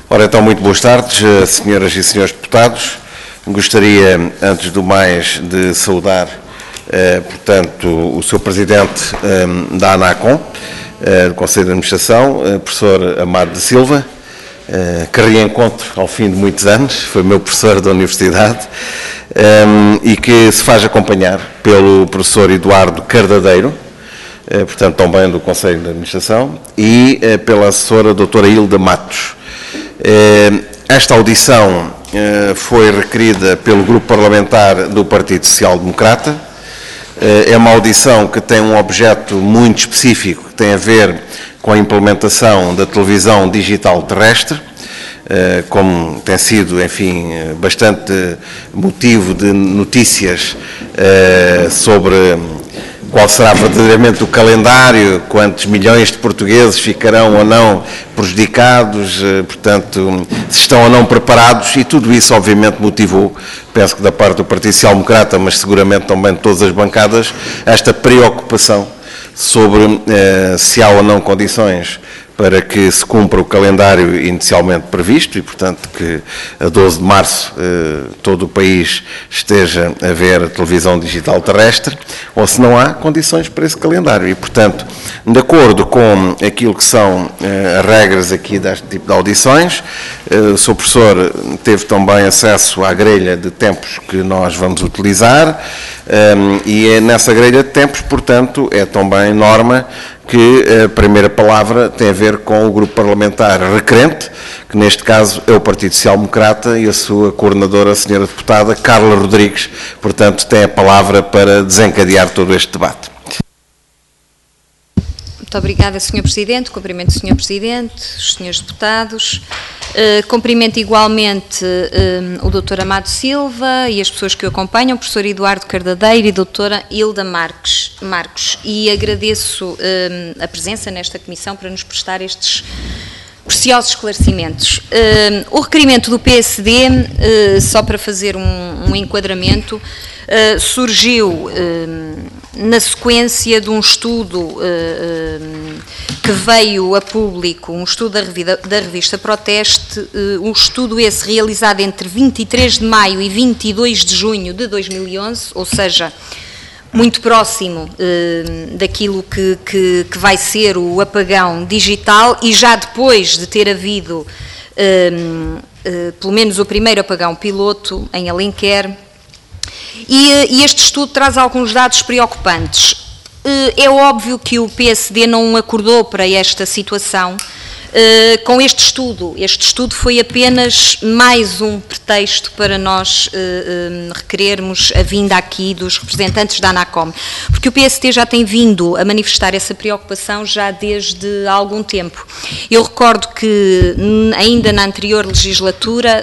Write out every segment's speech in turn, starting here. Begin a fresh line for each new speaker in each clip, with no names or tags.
Ora, então, muito boas tardes, senhoras e senhores deputados. Gostaria, antes do mais, de saudar, portanto, o Sr. Presidente da ANACOM, do Conselho de Administração, professor Amado de Silva, que reencontro ao fim de muitos anos, foi meu professor da Universidade, e que se faz acompanhar pelo professor Eduardo Cardadeiro, portanto, também do Conselho de Administração, e pela assessora doutora Hilda Matos. Esta audição foi requerida pelo Grupo Parlamentar do Partido Social Democrata. É uma audição que tem um objeto muito específico, que tem a ver com a implementação da televisão digital terrestre, como tem sido, enfim, bastante motivo de notícias sobre qual será verdadeiramente o calendário, quantos milhões de portugueses ficarão ou não prejudicados, portanto, se estão ou não preparados, e tudo isso obviamente motivou, penso que da parte do Partido Social Democrata, mas seguramente também de todas as bancadas, esta preocupação sobre se há ou não condições para que se cumpra o calendário inicialmente previsto e, portanto, que a 12 de março todo o país esteja a ver a televisão digital terrestre, ou se não há condições para esse calendário. E, portanto, de acordo com aquilo que são as regras aqui deste tipo de audições, o Sr. Professor teve também acesso à grelha de tempos que nós vamos utilizar, e é nessa grelha de tempos, portanto, é também norma que a primeira palavra tem a ver com o grupo parlamentar requerente, que neste caso é o Partido Social Democrata, e a sua coordenadora, a senhora deputada Carla Rodrigues, portanto, tem a palavra para desencadear todo este debate.
Muito obrigada, Sr. Presidente. Cumprimento o Sr. Presidente, os senhores deputados. Cumprimento igualmente o Dr. Amado Silva e as pessoas que o acompanham, o professor Eduardo Cardadeiro e a doutora Hilda Marcos, e agradeço a presença nesta comissão para nos prestar estes preciosos esclarecimentos. O requerimento do PSD, só para fazer um enquadramento, surgiu na sequência de um estudo que veio a público, um estudo da revista Proteste, um estudo esse realizado entre 23 de maio e 22 de junho de 2011, ou seja, muito próximo daquilo que vai ser o apagão digital, e já depois de ter havido pelo menos o primeiro apagão piloto em Alenquer. E este estudo traz alguns dados preocupantes. É óbvio que o PSD não acordou para esta situação com este estudo. Este estudo foi apenas mais um pretexto para nós requerermos a vinda aqui dos representantes da ANACOM, porque o PSD já tem vindo a manifestar essa preocupação já desde há algum tempo. Eu recordo que ainda na anterior legislatura,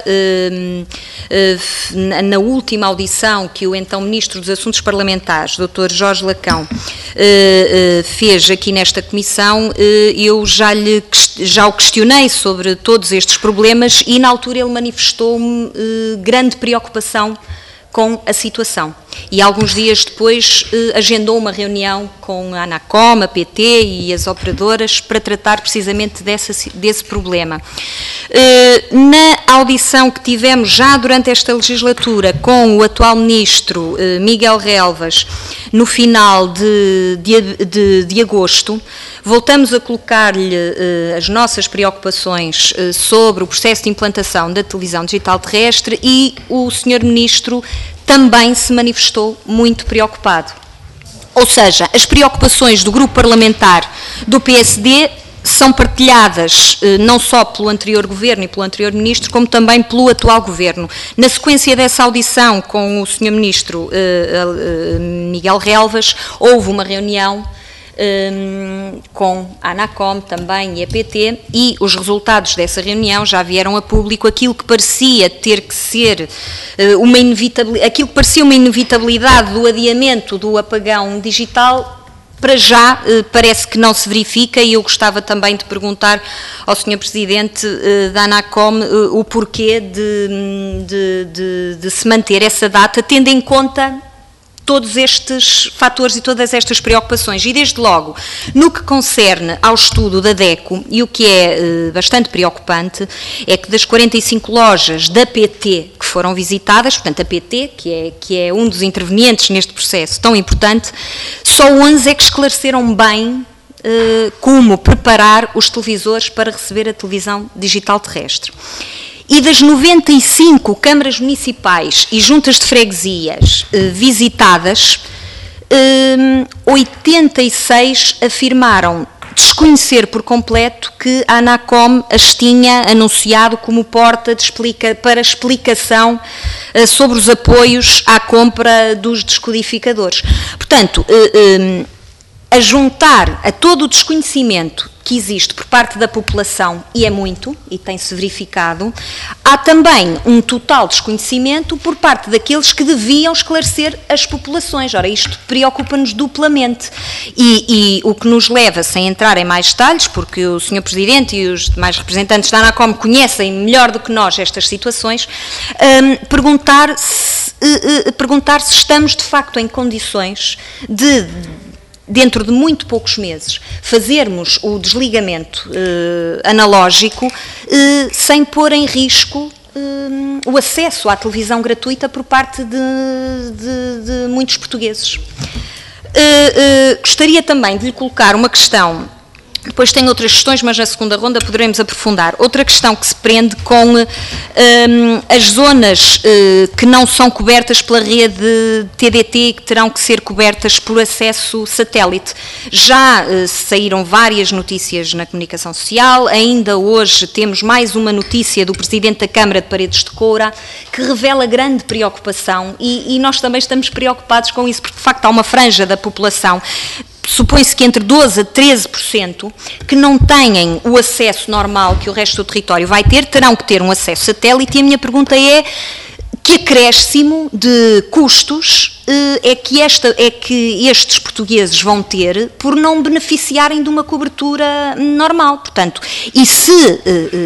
na última audição que o então Ministro dos Assuntos Parlamentares, Dr. Jorge Lacão, fez aqui nesta comissão, eu já o questionei sobre todos estes problemas e na altura ele manifestou-me grande preocupação com a situação. E alguns dias depois agendou uma reunião com a ANACOM, a PT e as operadoras para tratar precisamente desse problema. Na audição que tivemos já durante esta legislatura com o atual Ministro Miguel Relvas, no final de agosto, voltamos a colocar-lhe as nossas preocupações sobre o processo de implantação da televisão digital terrestre e o Sr. Ministro também se manifestou muito preocupado. Ou seja, as preocupações do grupo parlamentar do PSD são partilhadas não só pelo anterior Governo e pelo anterior Ministro, como também pelo atual Governo. Na sequência dessa audição com o Sr. Ministro Miguel Relvas, houve uma reunião com a ANACOM também e a PT, e os resultados dessa reunião já vieram a público. Aquilo que parecia ter que ser uma inevitabilidade do adiamento do apagão digital, para já parece que não se verifica, e eu gostava também de perguntar ao Sr. Presidente da ANACOM o porquê de se manter essa data, tendo em conta todos estes fatores e todas estas preocupações. E, desde logo, no que concerne ao estudo da DECO, e o que é bastante preocupante, é que das 45 lojas da PT que foram visitadas, portanto, a PT, que é um dos intervenientes neste processo tão importante, só 11 é que esclareceram bem como preparar os televisores para receber a televisão digital terrestre. E das 95 câmaras municipais e juntas de freguesias visitadas, 86 afirmaram desconhecer por completo que a ANACOM as tinha anunciado como porta para explicação sobre os apoios à compra dos descodificadores. Portanto, a juntar a todo o desconhecimento que existe por parte da população, e é muito, e tem-se verificado, há também um total desconhecimento por parte daqueles que deviam esclarecer as populações. Ora, isto preocupa-nos duplamente. E o que nos leva, sem entrar em mais detalhes, porque o Sr. Presidente e os demais representantes da ANACOM conhecem melhor do que nós estas situações, perguntar se estamos de facto em condições de, dentro de muito poucos meses, fazermos o desligamento analógico sem pôr em risco o acesso à televisão gratuita por parte de muitos portugueses. Gostaria também de lhe colocar uma questão. Depois tem outras questões, mas na segunda ronda poderemos aprofundar. Outra questão que se prende com as zonas que não são cobertas pela rede TDT e que terão que ser cobertas por acesso satélite. Já saíram várias notícias na comunicação social, ainda hoje temos mais uma notícia do Presidente da Câmara de Paredes de Coura que revela grande preocupação e nós também estamos preocupados com isso, porque de facto há uma franja da população, supõe-se que entre 12% a 13%, que não têm o acesso normal que o resto do território vai ter, terão que ter um acesso satélite, e a minha pergunta é: que acréscimo de custos é que estes portugueses vão ter por não beneficiarem de uma cobertura normal? Portanto, e se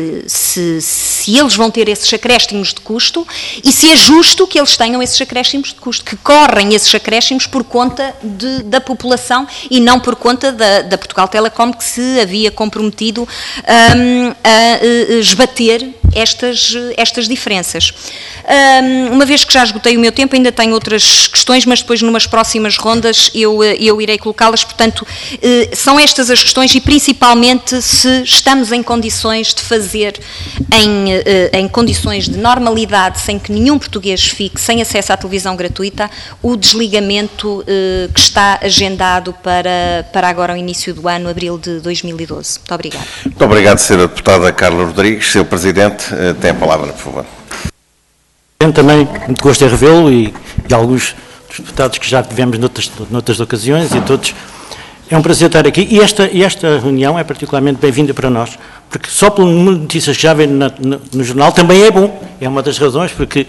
eles vão ter esses acréscimos de custo, e se é justo que eles tenham esses acréscimos de custo, que correm esses acréscimos por conta da população e não por conta da Portugal Telecom, que se havia comprometido a esbater estas diferenças. Uma vez que já esgotei o meu tempo, ainda tenho outras questões, mas depois numas próximas rondas eu irei colocá-las. Portanto, são estas as questões, e principalmente se estamos em condições de fazer em condições de normalidade, sem que nenhum português fique sem acesso à televisão gratuita, o desligamento que está agendado para agora o início do ano, abril de 2012. Muito obrigada.
Muito obrigado, Sra. Deputada Carla Rodrigues. Sr. Presidente, tem a palavra, por favor.
Também muito gosto em revê-lo e alguns dos deputados que já tivemos noutras ocasiões, e a todos. É um prazer estar aqui, e esta reunião é particularmente bem-vinda para nós, porque só pelo número de notícias que já vem no jornal também é bom, é uma das razões, porque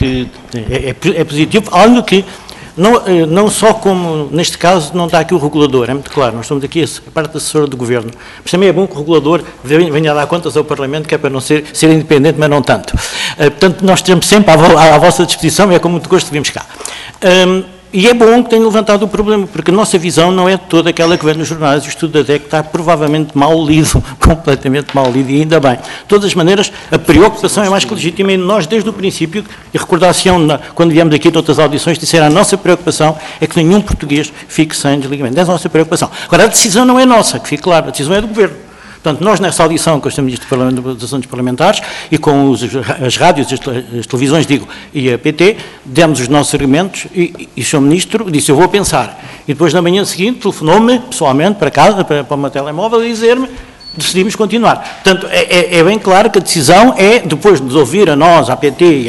é positivo, além do que não só como, neste caso, não está aqui o regulador, é muito claro, nós estamos aqui a parte assessora do Governo, mas também é bom que o regulador venha a dar contas ao Parlamento, que é para não ser independente, mas não tanto. Portanto, nós estamos sempre à vossa disposição, e é com muito gosto que vimos cá. E é bom que tenham levantado o problema, porque a nossa visão não é toda aquela que vem nos jornais. O estudo da DEC está provavelmente mal lido, completamente mal lido, e ainda bem. De todas as maneiras, a preocupação é mais que legítima, e nós, desde o princípio, e recordar-se-ão, quando viemos aqui de outras audições, disseram: a nossa preocupação é que nenhum português fique sem desligamento. É a nossa preocupação. Agora, a decisão não é nossa, que fique claro, a decisão é do Governo. Portanto, nós, nessa audição com o Sr. Ministro dos Assuntos Parlamentares e com as rádios, as televisões, e a PT, demos os nossos argumentos, e o Sr. Ministro disse: eu vou pensar. E depois, na manhã seguinte, telefonou-me pessoalmente para casa, para o meu telemóvel, a dizer-me: decidimos continuar. Portanto, é bem claro que a decisão é, depois de nos ouvir a nós, à PT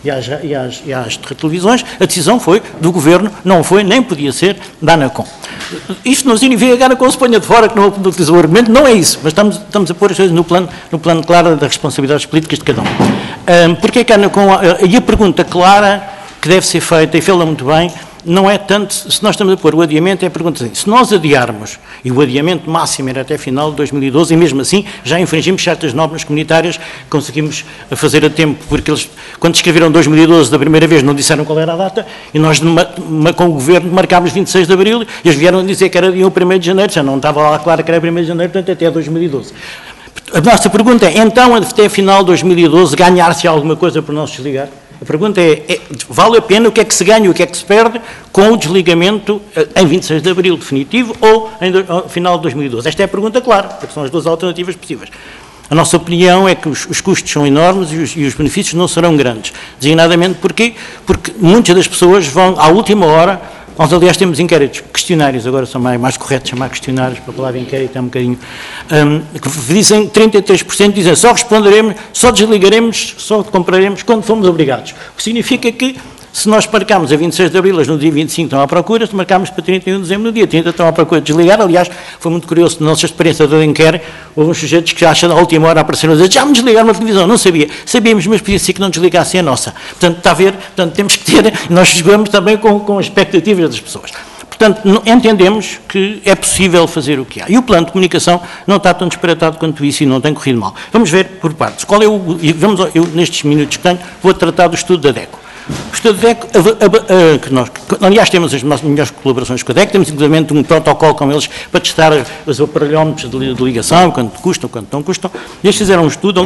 e às televisões, a decisão foi do Governo, não foi, nem podia ser, da ANACOM. Isto não significa que a ANACOM se ponha de fora, que não utilizou o argumento, não é isso, mas estamos a pôr as coisas no plano claro das responsabilidades políticas de cada um. Porque é que a ANACOM, e a pergunta clara que deve ser feita, e fê-la muito bem, não é tanto, se nós estamos a pôr o adiamento, é a pergunta assim, se nós adiarmos, e o adiamento máximo era até final de 2012, e mesmo assim já infringimos certas normas comunitárias, conseguimos fazer a tempo, porque eles, quando escreveram 2012 da primeira vez, não disseram qual era a data, e nós com o Governo marcámos 26 de Abril, e eles vieram dizer que era dia 1º de Janeiro, já não estava lá claro que era 1º de Janeiro, portanto até 2012. A nossa pergunta é, então, até final de 2012, ganhar-se alguma coisa por não se desligar? A pergunta é, vale a pena, o que é que se ganha, o que é que se perde com o desligamento em 26 de Abril definitivo ou em final de 2012? Esta é a pergunta clara, porque são as duas alternativas possíveis. A nossa opinião é que os custos são enormes e os benefícios não serão grandes. Designadamente porque muitas das pessoas vão à última hora. Nós, aliás, temos inquéritos, questionários, agora são mais corretos chamar questionários, para a palavra inquérito é um bocadinho, que dizem, 33% dizem, só responderemos, só desligaremos, só compraremos quando fomos obrigados. O que significa que, se nós marcarmos a 26 de Abril, no dia 25 estão à procura, se marcarmos para 31 de Dezembro, no dia 30 estão à procura de desligar. Aliás, foi muito curioso, na nossa experiência do inquérito, houve uns sujeitos que acham, à última hora, apareceram a dizer, já me desligaram a televisão, não sabia. Sabíamos, mas podia ser que não desligassem a nossa. Portanto, está a ver, portanto, temos que ter, nós jogamos também com as expectativas das pessoas. Portanto, entendemos que é possível fazer o que há. E o plano de comunicação não está tão disparatado quanto isso e não tem corrido mal. Vamos ver por partes. Qual é eu, nestes minutos que tenho, vou tratar do estudo da DECO. O estudo da DECO, que nós, aliás, temos as melhores colaborações com a DECO, temos inclusive um protocolo com eles para testar os aparelhómetros de ligação, quanto custam, quanto não custam. Eles fizeram um estudo,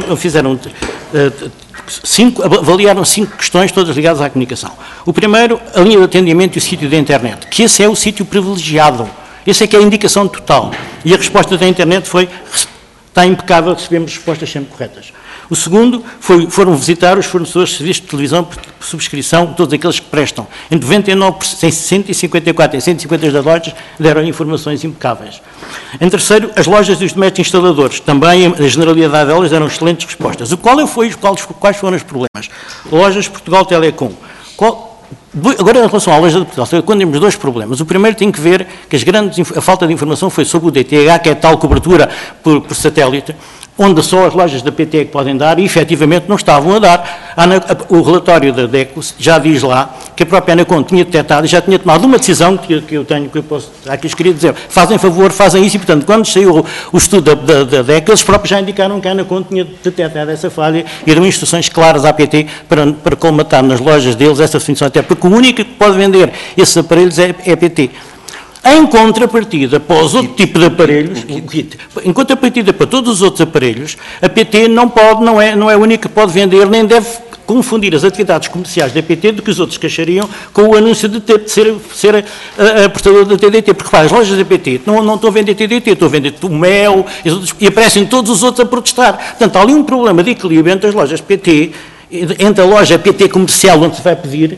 avaliaram 5 questões, todas ligadas à comunicação. O primeiro, a linha de atendimento e o sítio da internet, que esse é o sítio privilegiado, esse é que é a indicação total. E a resposta da internet foi, está impecável, recebemos respostas sempre corretas. O segundo, foram visitar os fornecedores de serviços de televisão por subscrição, todos aqueles que prestam. Em 99%, em 154 e 150 das lojas, deram informações impecáveis. Em terceiro, as lojas e os domésticos instaladores, também a generalidade delas deram excelentes respostas. Quais foram os problemas? Lojas Portugal Telecom. Agora, em relação à loja de Portugal, quando temos 2 problemas. O primeiro tem que ver que a falta de informação foi sobre o DTH, que é tal cobertura por satélite, onde só as lojas da PT é que podem dar e, efetivamente, não estavam a dar. O relatório da DECO já diz lá que a própria Anacom tinha detectado e já tinha tomado uma decisão que eu posso aqui queria dizer, fazem favor, fazem isso, e, portanto, quando saiu o estudo da DECO, eles próprios já indicaram que a Anacom tinha detectado essa falha e deu instruções claras à PT para colmatar nas lojas deles essa definição, até porque o único que pode vender esses aparelhos é a PT. Em contrapartida, para os outros tipos de aparelhos, em contrapartida para todos os outros aparelhos, a PT não é a única que pode vender, nem deve confundir as atividades comerciais da PT do que os outros que achariam com o anúncio de ser a portadora da TDT. Porque, repara, as lojas da PT não estão a vender TDT, estão a vender o mel e aparecem todos os outros a protestar. Portanto, há ali um problema de equilíbrio entre as lojas PT, entre a loja PT comercial, onde se vai pedir,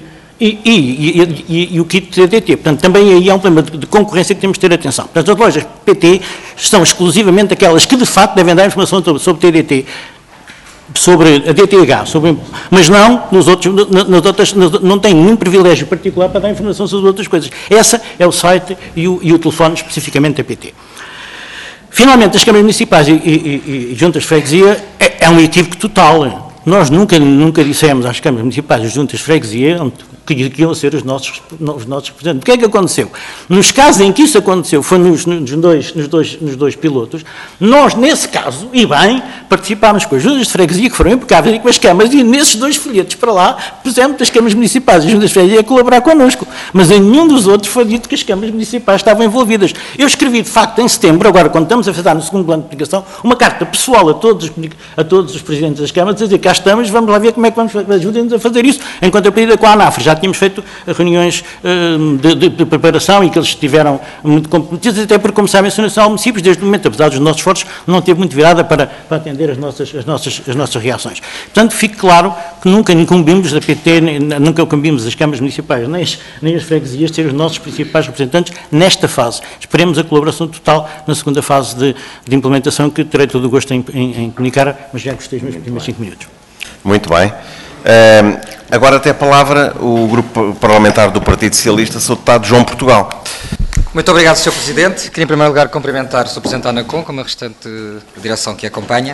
e o kit TDT. Portanto, também aí há um problema de concorrência que temos de ter atenção. Portanto, as lojas PT são exclusivamente aquelas que, de facto, devem dar informação sobre TDT, sobre a DTH, mas não, nas outras, não tem nenhum privilégio particular para dar informação sobre outras coisas. Esse é o site e o telefone especificamente da PT. Finalmente, as câmaras municipais e juntas de freguesia é um equívoco total. Nós nunca dissemos às câmaras municipais e juntas de freguesia que iam ser os nossos representantes. O que é que aconteceu? Nos casos em que isso aconteceu, foi nos dois pilotos, nós, nesse caso, e bem, participámos com as juntas de freguesia, que foram impecáveis, e com as câmaras, e nesses 2 folhetos para lá, pusemos as câmaras municipais e as juntas de freguesia a colaborar connosco. Mas em nenhum dos outros foi dito que as câmaras municipais estavam envolvidas. Eu escrevi, de facto, em setembro, agora, quando estamos a fazer no segundo plano de comunicação, uma carta pessoal a todos os presidentes das câmaras, a dizer, cá estamos, vamos lá ver como é que vamos, ajudem-nos a fazer isso, enquanto a pedida com a ANAF. Já tínhamos feito reuniões de preparação e que eles estiveram muito comprometidos, até porque, como sabem, a Associação Nacional de Municípios, desde o momento, apesar dos nossos esforços, não teve muito virada para atender as nossas reações. Portanto, fique claro que nunca incumbimos da PT, nunca incumbimos as câmaras municipais, nem as freguesias, ser os nossos principais representantes nesta fase. Esperemos a colaboração total na segunda fase de implementação, que terei todo o gosto em comunicar, mas já gostei dos meus primeiros 5 minutos.
Muito bem. Agora tem a palavra o Grupo Parlamentar do Partido Socialista, Sr. Deputado João Portugal.
Muito obrigado, Sr. Presidente. Queria, em primeiro lugar, cumprimentar o Sr. Presidente da Anacom, como a restante direção que acompanha.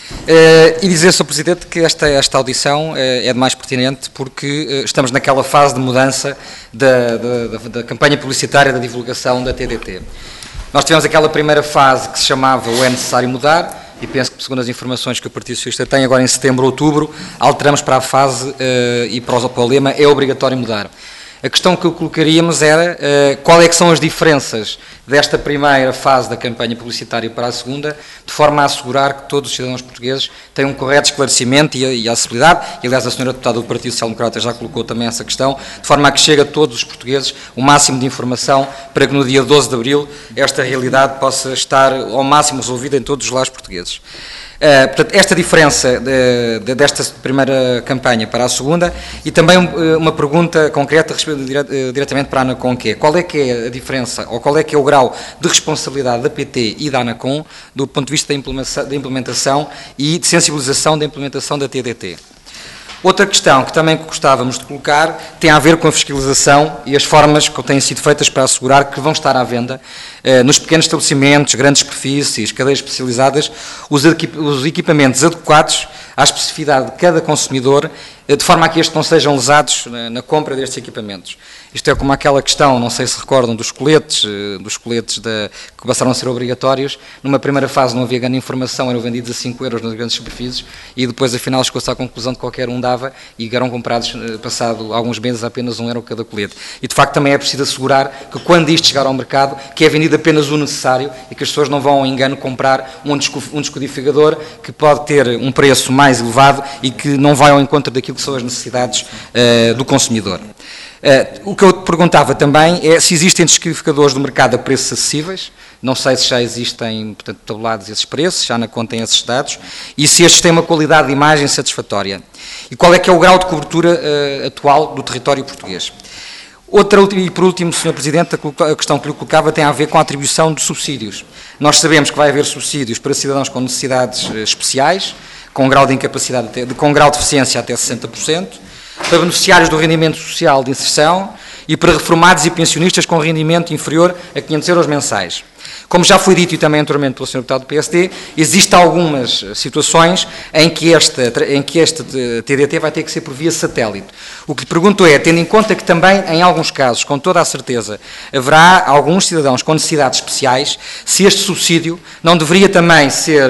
E dizer, Sr. Presidente, que esta audição é de mais pertinente porque estamos naquela fase de mudança da campanha publicitária da divulgação da TDT. Nós tivemos aquela primeira fase que se chamava o É Necessário Mudar, e penso que, segundo as informações que o Partido Socialista tem, agora em setembro ou outubro, alteramos para a fase e para o lema é obrigatório mudar. A questão que colocaríamos era qual é que são as diferenças desta primeira fase da campanha publicitária para a segunda, de forma a assegurar que todos os cidadãos portugueses tenham um correto esclarecimento e acessibilidade, e aliás a senhora deputada do Partido Social Democrata já colocou também essa questão, de forma a que chegue a todos os portugueses o máximo de informação para que no dia 12 de Abril esta realidade possa estar ao máximo resolvida em todos os lares portugueses. Portanto, esta diferença desta primeira campanha para a segunda, e também uma pergunta concreta diretamente para a ANACOM, que é qual é que é a diferença, ou qual é que é o grau de responsabilidade da PT e da ANACOM do ponto de vista da implementação e de sensibilização da implementação da TDT. Outra questão que também gostávamos de colocar tem a ver com a fiscalização e as formas que têm sido feitas para assegurar que vão estar à venda nos pequenos estabelecimentos, grandes superfícies, cadeias especializadas, os equipamentos adequados à especificidade de cada consumidor, de forma a que estes não sejam lesados na compra destes equipamentos. Isto é como aquela questão, não sei se recordam, dos coletes que passaram a ser obrigatórios. Numa primeira fase não havia grande informação, eram vendidos a 5 euros nas grandes superfícies e depois, afinal, chegou-se à conclusão de que qualquer um dava e eram comprados, passado alguns meses, apenas 1 euro cada colete. E, de facto, também é preciso assegurar que, quando isto chegar ao mercado, que é vendido apenas o necessário e que as pessoas não vão, ao engano, comprar um descodificador que pode ter um preço mais elevado e que não vai ao encontro daquilo que são as necessidades do consumidor. O que eu perguntava também é se existem descodificadores do mercado a preços acessíveis, não sei se já existem, portanto, tabulados esses preços, já na conta têm esses dados, e se estes têm uma qualidade de imagem satisfatória. E qual é que é o grau de cobertura atual do território português. E por último, Sr. Presidente, a questão que lhe colocava tem a ver com a atribuição de subsídios. Nós sabemos que vai haver subsídios para cidadãos com necessidades especiais, com grau de incapacidade, com grau de deficiência até 60%, para beneficiários do rendimento social de inserção e para reformados e pensionistas com rendimento inferior a 500 euros mensais. Como já foi dito e também anteriormente pelo Sr. Deputado do PSD, existem algumas situações em que este TDT vai ter que ser por via satélite. O que lhe pergunto é, tendo em conta que também, em alguns casos, com toda a certeza, haverá alguns cidadãos com necessidades especiais, se este subsídio não deveria também ser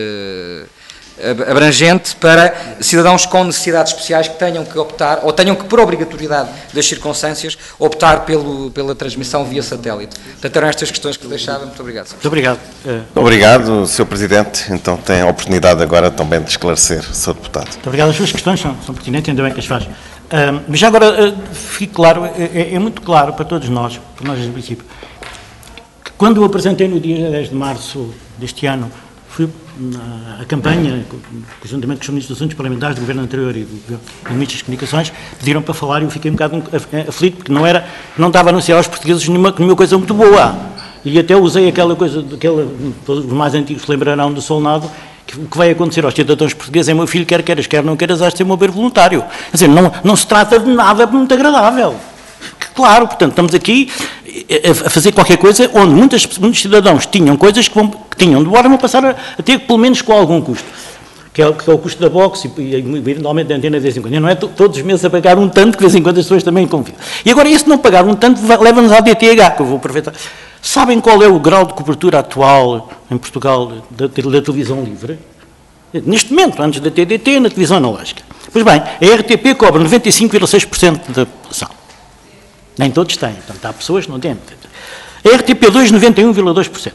abrangente para cidadãos com necessidades especiais que tenham que optar, ou tenham que, por obrigatoriedade das circunstâncias, optar pela transmissão via satélite. Portanto, eram estas questões que lhe deixava. Muito obrigado.
Muito obrigado.
Obrigado, Sr. Presidente. Então tem a oportunidade agora também de esclarecer, Sr. Deputado.
Muito obrigado. As suas questões são pertinentes, ainda bem que as faz. Mas já agora, fique claro, é muito claro para todos nós, para nós do princípio, que quando eu apresentei no dia 10 de março deste ano, fui a campanha, juntamente com os ministros dos Assuntos Parlamentares do Governo anterior e do Ministro das Comunicações, pediram para falar e eu fiquei um bocado aflito, porque não estava a anunciar aos portugueses nenhuma coisa muito boa. E até usei aquela coisa, os mais antigos se lembrarão do Solnado, que o que vai acontecer aos cidadãos portugueses é meu filho, quer queiras, quer não queiras, has de ser um bombeiro voluntário. Quer dizer, não se trata de nada muito agradável. Claro, portanto, estamos aqui a fazer qualquer coisa onde muitos cidadãos tinham coisas que tinham de bordo, vão passar a ter, pelo menos com algum custo, que é o custo da box e eventualmente da antena de vez em quando. E não é todos os meses a pagar um tanto, que de vez em quando as pessoas também confiam. E agora, esse não pagar um tanto leva-nos à DTH, que eu vou aproveitar. Sabem qual é o grau de cobertura atual em Portugal da televisão livre? Neste momento, antes da TDT, na televisão analógica. Pois bem, a RTP cobra 95,6% da população. Nem todos têm, portanto, há pessoas que não têm. A RTP2, 91,2%.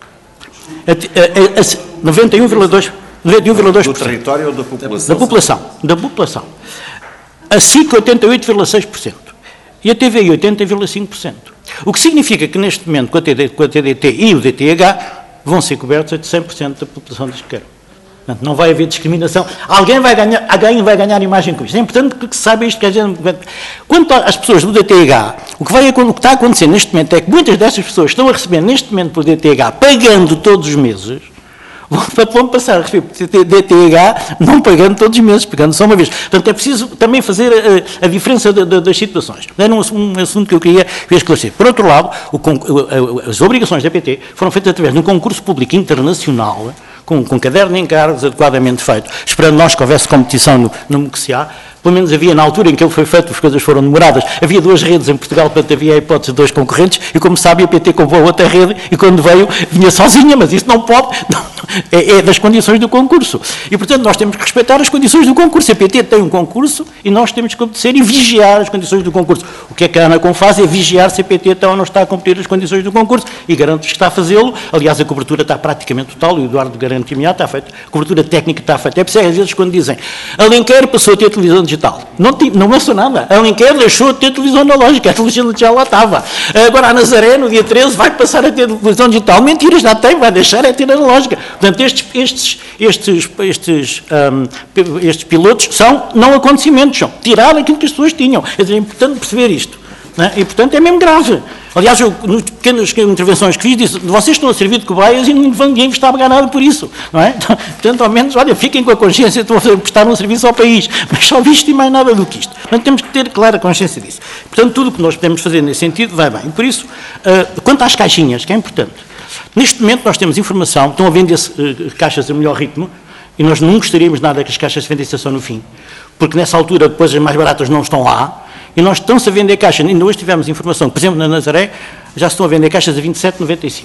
91,2%.
Do território ou da população?
Da população. A SIC, 88,6%. E a TVI, 80,5%. O que significa que, neste momento, com a TDT e o DTH, vão ser cobertos a 100% da população de isqueiro. Portanto, não vai haver discriminação. Alguém vai ganhar imagem com isto. É importante que se saiba isto. Quanto às pessoas do DTH, o que está a acontecer neste momento é que muitas dessas pessoas estão a receber neste momento por DTH, pagando todos os meses, vão passar a receber DTH não pagando todos os meses, pagando só uma vez. Portanto, é preciso também fazer a diferença das situações. Era um assunto que eu queria esclarecer. Por outro lado, as obrigações da PT foram feitas através de um concurso público internacional, com caderno de encargos adequadamente feito, esperando nós que houvesse competição no MUCSA. Pelo menos havia, na altura em que ele foi feito, as coisas foram demoradas, havia 2 redes em Portugal, portanto havia a hipótese de 2 concorrentes, e como sabe, a PT comprou outra rede, e quando veio, vinha sozinha, mas isso não pode, é das condições do concurso. E, portanto, nós temos que respeitar as condições do concurso. A PT tem um concurso, e nós temos que obedecer e vigiar as condições do concurso. O que é que a ANACOM faz é vigiar se a PT está ou não está a cumprir as condições do concurso, e garanto que está a fazê-lo. Aliás, a cobertura está praticamente total, e o Eduardo garante imediato, está feito, a cobertura técnica está feita. É por isso, às vezes, quando dizem, Alenquer passou a ter televisão digital. Não lançou nada. Alenquer deixou de ter televisão analógica, a televisão digital lá estava. Agora a Nazaré, no dia 13, vai passar a ter televisão digital. Mentira, já tem, vai deixar de ter analógica. Portanto, estes pilotos são não acontecimentos, são tirar aquilo que as pessoas tinham. É importante perceber isto. Não é? E, portanto, é mesmo grave. Aliás, eu, nas pequenas intervenções que fiz, disse, vocês estão a servir de cobaias e ninguém vos está a pagar nada por isso, não é? Portanto, ao menos, olha, fiquem com a consciência de estão a prestar um serviço ao país, mas só isto e mais nada do que isto. Portanto, temos que ter clara consciência disso. Portanto, tudo o que nós podemos fazer nesse sentido vai bem. E por isso, quanto às caixinhas, que é importante, neste momento nós temos informação, estão a vender-se caixas a melhor ritmo, e nós não gostaríamos nada que as caixas se vendessem só no fim, porque nessa altura depois as mais baratas não estão lá, e nós estamos a vender caixas, ainda hoje tivemos informação, por exemplo, na Nazaré, já se estão a vender caixas a 27,95.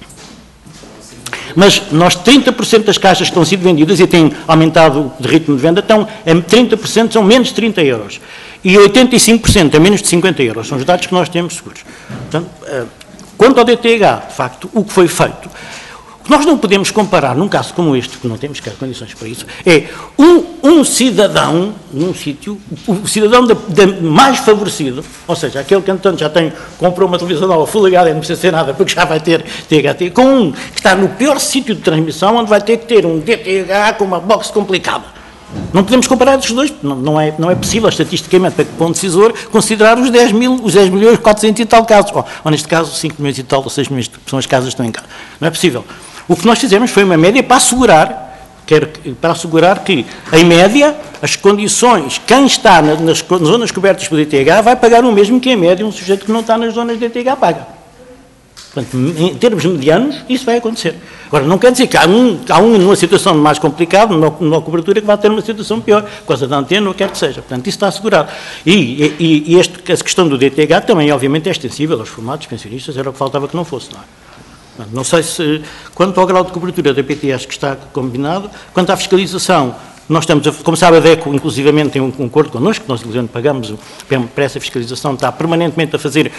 Mas nós, 30% das caixas que estão sendo vendidas, e têm aumentado de ritmo de venda, estão, 30% são menos de 30 euros. E 85% é menos de 50 euros. São os dados que nós temos seguros. Portanto, quanto ao DTH, de facto, o que foi feito, nós não podemos comparar, num caso como este, que não temos condições para isso, é um cidadão, num sítio, o cidadão mais favorecido, ou seja, aquele que entanto já comprou uma televisão nova Full HD, não precisa ser nada, porque já vai ter THT, com um que está no pior sítio de transmissão, onde vai ter que ter um DTH com uma box complicada. Não podemos comparar estes dois, não é possível, estatisticamente, para que bom decisor, considerar os 10 milhões, 400 e tal casos, ou neste caso, 5 milhões e tal, ou 6 milhões, que são as casas que estão em casa. Não é possível. O que nós fizemos foi uma média para assegurar que, em média, as condições, quem está nas zonas cobertas por DTH vai pagar o mesmo que, em média, um sujeito que não está nas zonas de DTH paga. Portanto, em termos medianos, isso vai acontecer. Agora, não quer dizer que há um numa situação mais complicada, numa cobertura, que vai ter uma situação pior, por causa da antena, ou quer que seja. Portanto, isso está assegurado. E essa questão do DTH também, obviamente, é extensível aos formatos pensionistas, era o que faltava que não fosse, não é? Não sei se, quanto ao grau de cobertura da PT, acho que está combinado. Quanto à fiscalização, nós estamos, como sabe, a DECO, inclusivamente, tem um acordo connosco, nós, inclusive, pagamos para essa fiscalização, está permanentemente a fazer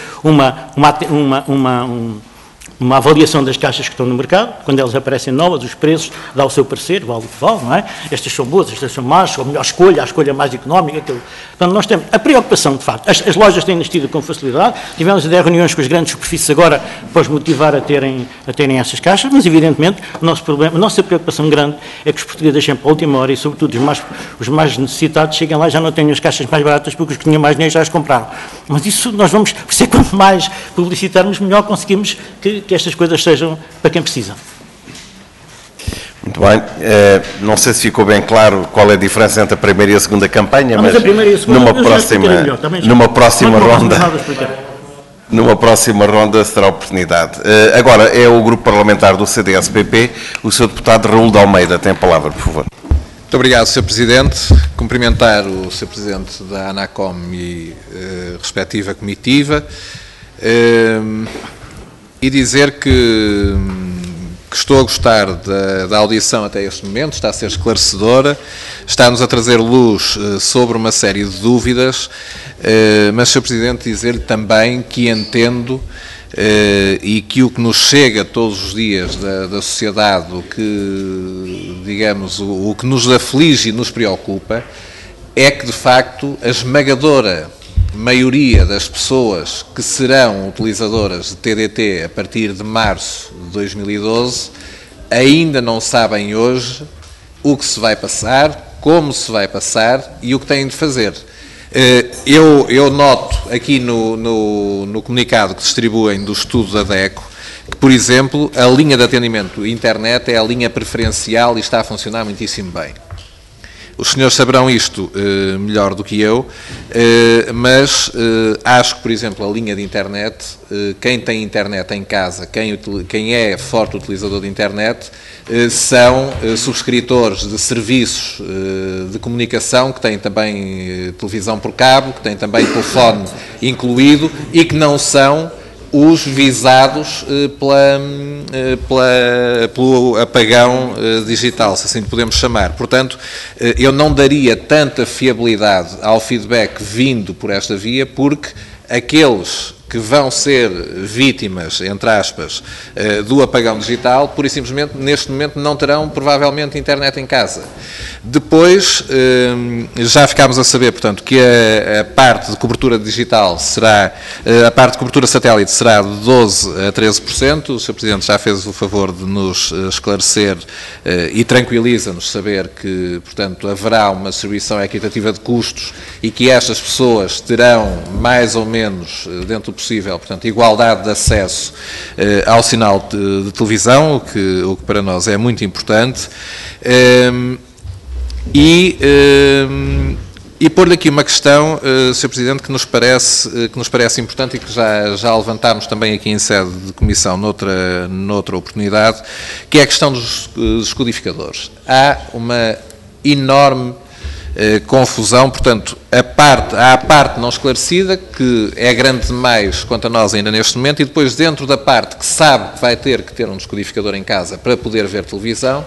uma avaliação das caixas que estão no mercado, quando elas aparecem novas, os preços, dá o seu parecer, vale o que vale, não é? Estas são boas, estas são más, a melhor escolha, a escolha mais económica. Portanto, nós temos a preocupação, de facto, as lojas têm-nos tido com facilidade, tivemos até reuniões com as grandes superfícies agora para os motivar a terem essas caixas, mas, evidentemente, o nosso problema, a nossa preocupação grande é que os portugueses deixem para a última hora e, sobretudo, os mais necessitados cheguem lá e já não tenham as caixas mais baratas porque os que tinham mais dinheiro já as compraram. Mas isso nós vamos, por isso é quanto mais publicitarmos, melhor conseguimos que estas coisas sejam para quem precisa.
Muito bem. Não sei se ficou bem claro qual é a diferença entre a primeira e a segunda campanha, mas
a primeira e a segunda,
numa próxima ronda será a oportunidade. Agora é o grupo parlamentar do CDS-PP, o Sr. deputado Raul de Almeida tem a palavra, por favor.
Muito obrigado, Sr. Presidente. Cumprimentar o Sr. Presidente da ANACOM e respectiva comitiva. E dizer que estou a gostar da audição até este momento, está a ser esclarecedora, está-nos a trazer luz sobre uma série de dúvidas, mas, Sr. Presidente, dizer-lhe também que entendo e que o que nos chega todos os dias da sociedade, o que, digamos, o que nos aflige e nos preocupa, é que, de facto, a esmagadora maioria das pessoas que serão utilizadoras de TDT a partir de março de 2012 ainda não sabem hoje o que se vai passar, como se vai passar e o que têm de fazer. Eu noto aqui no comunicado que distribuem do estudo da DECO que, por exemplo, a linha de atendimento internet é a linha preferencial e está a funcionar muitíssimo bem. Os senhores saberão isto melhor do que eu, mas acho que, por exemplo, a linha de internet, quem tem internet em casa, quem é forte utilizador de internet, são subscritores de serviços de comunicação, que têm também televisão por cabo, que têm também telefone incluído e que não são os visados pelo apagão digital, se assim podemos chamar. Portanto, eu não daria tanta fiabilidade ao feedback vindo por esta via, porque aqueles que vão ser vítimas, entre aspas, do apagão digital, pura e simplesmente, neste momento, não terão, provavelmente, internet em casa. Depois, já ficámos a saber, portanto, que a parte de cobertura digital será, a parte de cobertura satélite será de 12% a 13%, o Sr. Presidente já fez o favor de nos esclarecer e tranquiliza-nos saber que, portanto, haverá uma distribuição equitativa de custos e que estas pessoas terão, mais ou menos, dentro do possível, portanto, igualdade de acesso ao sinal de televisão, o que para nós é muito importante, e pôr-lhe aqui uma questão, Sr. Presidente, que nos parece importante e que já levantámos também aqui em sede de comissão noutra oportunidade, que é a questão dos codificadores. Há uma enorme confusão, portanto, há a parte não esclarecida, que é grande demais quanto a nós ainda neste momento, e depois dentro da parte que sabe que vai ter que ter um descodificador em casa para poder ver televisão,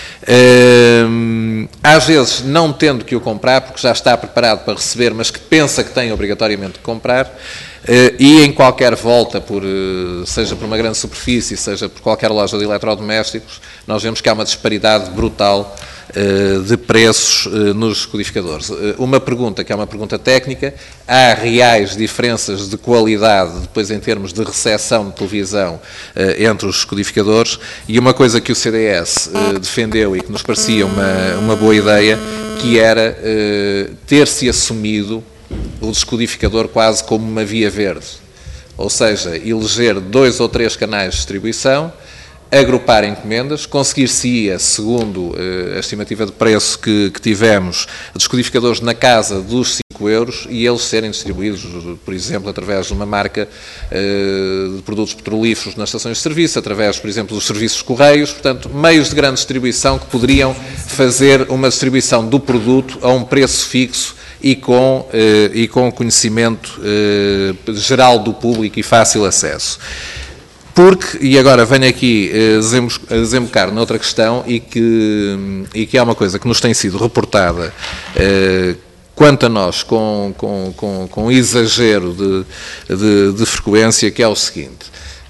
às vezes não tendo que o comprar, porque já está preparado para receber, mas que pensa que tem obrigatoriamente que comprar, e em qualquer volta, seja por uma grande superfície, seja por qualquer loja de eletrodomésticos, nós vemos que há uma disparidade brutal de preços nos codificadores. Uma pergunta, que é uma pergunta técnica: há reais diferenças de qualidade, depois em termos de recepção de televisão, entre os codificadores? E uma coisa que o CDS defendeu e que nos parecia uma boa ideia, que era ter-se assumido o descodificador quase como uma via verde, ou seja, eleger 2 ou 3 canais de distribuição, agrupar encomendas, conseguir-se-ia, segundo a estimativa de preço que tivemos, descodificadores na casa dos 5 euros e eles serem distribuídos, por exemplo, através de uma marca de produtos petrolíferos nas estações de serviço, através, por exemplo, dos serviços correios, portanto, meios de grande distribuição que poderiam fazer uma distribuição do produto a um preço fixo e com conhecimento geral do público e fácil acesso. Porque, e agora venho aqui a desembocar noutra questão e que é uma coisa que nos tem sido reportada quanto a nós com exagero de frequência, que é o seguinte: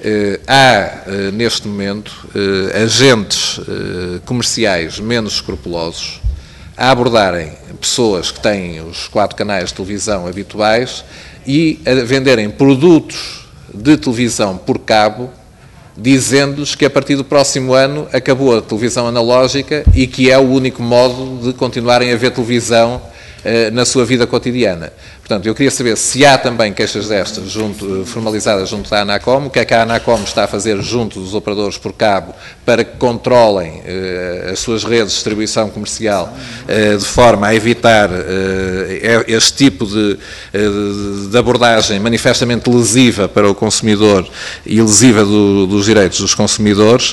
há neste momento agentes comerciais menos escrupulosos a abordarem pessoas que têm os 4 canais de televisão habituais e a venderem produtos de televisão por cabo, dizendo-lhes que a partir do próximo ano acabou a televisão analógica e que é o único modo de continuarem a ver televisão na sua vida cotidiana. Portanto, eu queria saber se há também queixas destas formalizadas junto da ANACOM, o que é que a ANACOM está a fazer junto dos operadores por cabo para que controlem as suas redes de distribuição comercial de forma a evitar este tipo de abordagem manifestamente lesiva para o consumidor e lesiva dos direitos dos consumidores.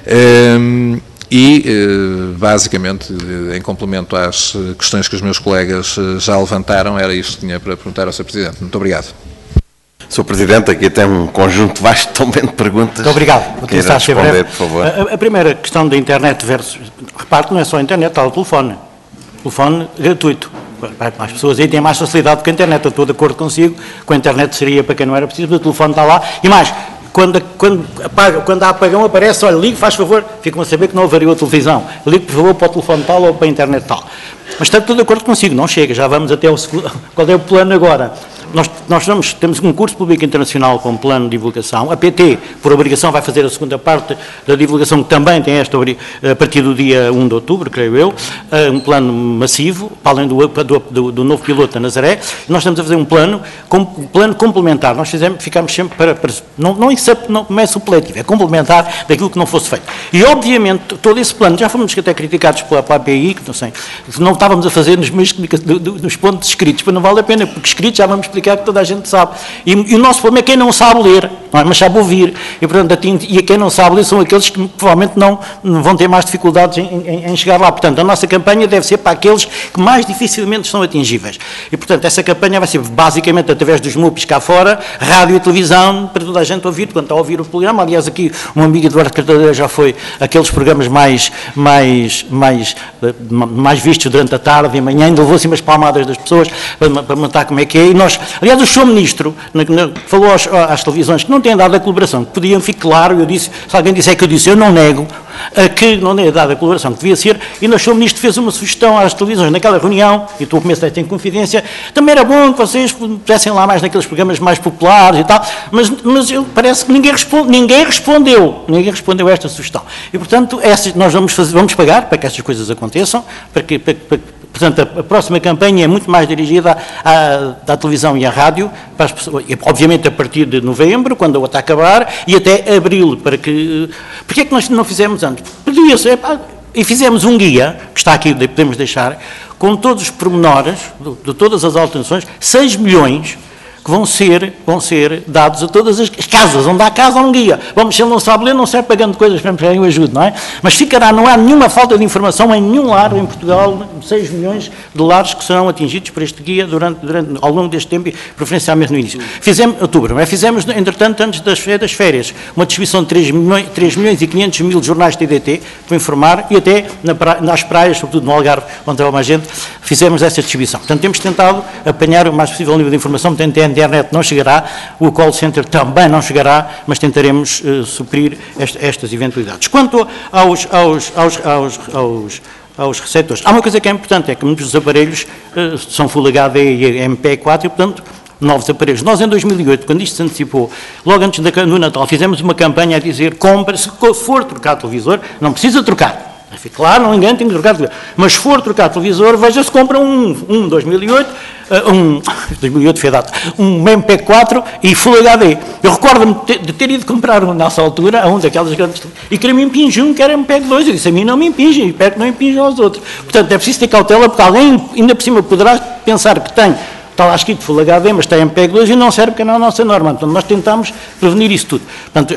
E, basicamente, em complemento às questões que os meus colegas já levantaram, era isto que tinha para perguntar ao Sr. Presidente. Muito obrigado.
Sr. Presidente, aqui tem um conjunto vasto também de perguntas.
Muito obrigado. Vou tentar ser breve.
Por favor.
A primeira questão da internet versus... Repare, não é só a internet, há o telefone. Telefone gratuito. As pessoas aí têm mais facilidade do que a internet. Eu estou de acordo consigo. Com a internet seria para quem não era preciso, mas o telefone está lá. E mais... Quando há apagão, aparece, olha, ligue, faz favor, ficam a saber que não avariou a televisão. Ligue, por favor, para o telefone tal ou para a internet tal. Mas estou de acordo consigo, não chega, já vamos até o segundo. Qual é o plano agora? nós temos um concurso público internacional com um plano de divulgação. A PT, por obrigação, vai fazer a segunda parte da divulgação, que também tem esta a partir do dia 1 de outubro, creio eu, um plano massivo, para além do novo piloto da Nazaré. Nós estamos a fazer um plano complementar. Nós ficamos sempre não é supletivo, é complementar daquilo que não fosse feito. E, obviamente, todo esse plano, já fomos até criticados pela API, que não estávamos a fazer nos meios nos pontos escritos, mas não vale a pena, porque escritos já vamos explicar que toda a gente sabe. E o nosso problema é quem não sabe ler, não é? Mas sabe ouvir. E, portanto, quem não sabe ler são aqueles que provavelmente não vão ter mais dificuldades em chegar lá. Portanto, a nossa campanha deve ser para aqueles que mais dificilmente são atingíveis. E, portanto, essa campanha vai ser basicamente através dos MUPs cá fora, rádio e televisão, para toda a gente ouvir, portanto, a ouvir o programa. Aliás, aqui um amigo Eduardo Cartadeira já foi aqueles programas mais vistos durante a tarde e amanhã, ainda levou assim umas palmadas das pessoas para montar como é que é. E nós, aliás, o Sr. Ministro falou às televisões que não têm dado a colaboração, que podiam ficar claro, eu disse, se alguém disser que eu disse, eu não nego, que não é dada a colaboração que devia ser, e o Sr. Ministro fez uma sugestão às televisões naquela reunião, e estou a começar a ter confidência, também era bom que vocês pusessem lá mais naqueles programas mais populares e tal, mas parece que ninguém respondeu a esta sugestão. E, portanto, nós vamos pagar para que estas coisas aconteçam, portanto, a próxima campanha é muito mais dirigida à televisão e à rádio, para as pessoas, obviamente a partir de novembro, quando a outra acabar, e até abril, porque é que nós não fizemos antes? Podia ser, e fizemos um guia, que está aqui, podemos deixar, com todos os pormenores, de todas as alterações, 6 milhões, que vão ser dados a todas as casas, onde há casa há um guia. Bom, se ele não sabe ler, não serve pagando coisas para que eu ajude, não é? Mas não há nenhuma falta de informação em nenhum lar em Portugal, 6 milhões de lares que serão atingidos por este guia ao longo deste tempo, e preferencialmente no início. Fizemos, entretanto, antes das férias, uma distribuição de 3 milhões e 500 mil jornais TDT, para informar, e até nas praias, sobretudo no Algarve, onde há mais gente, fizemos essa distribuição. Portanto, temos tentado apanhar o mais possível nível de informação, portanto, a internet não chegará, o call center também não chegará, mas tentaremos suprir estas eventualidades. Quanto aos receptores, há uma coisa que é importante, é que muitos dos aparelhos são Full HD e MP4 e, portanto, novos aparelhos. Nós, em 2008, quando isto se antecipou, logo antes do Natal, fizemos uma campanha a dizer, compra, se for trocar televisor, não precisa trocar. Claro, ninguém tem que trocar televisor. Mas se for trocar televisor, veja se compra um 2008, 2008 foi a data, um MP4 e Full HD. Eu recordo-me de ter ido comprar nessa altura a um daquelas grandes... E queria me impingir um que era MP2. Eu disse, a mim não me impinge, e espero que não impinge aos outros. Portanto, é preciso ter cautela, porque alguém, ainda por cima, poderá pensar que tem, está lá escrito Full HD, mas tem MP2 e não serve porque não é a nossa norma. Portanto, nós tentamos prevenir isso tudo. Portanto,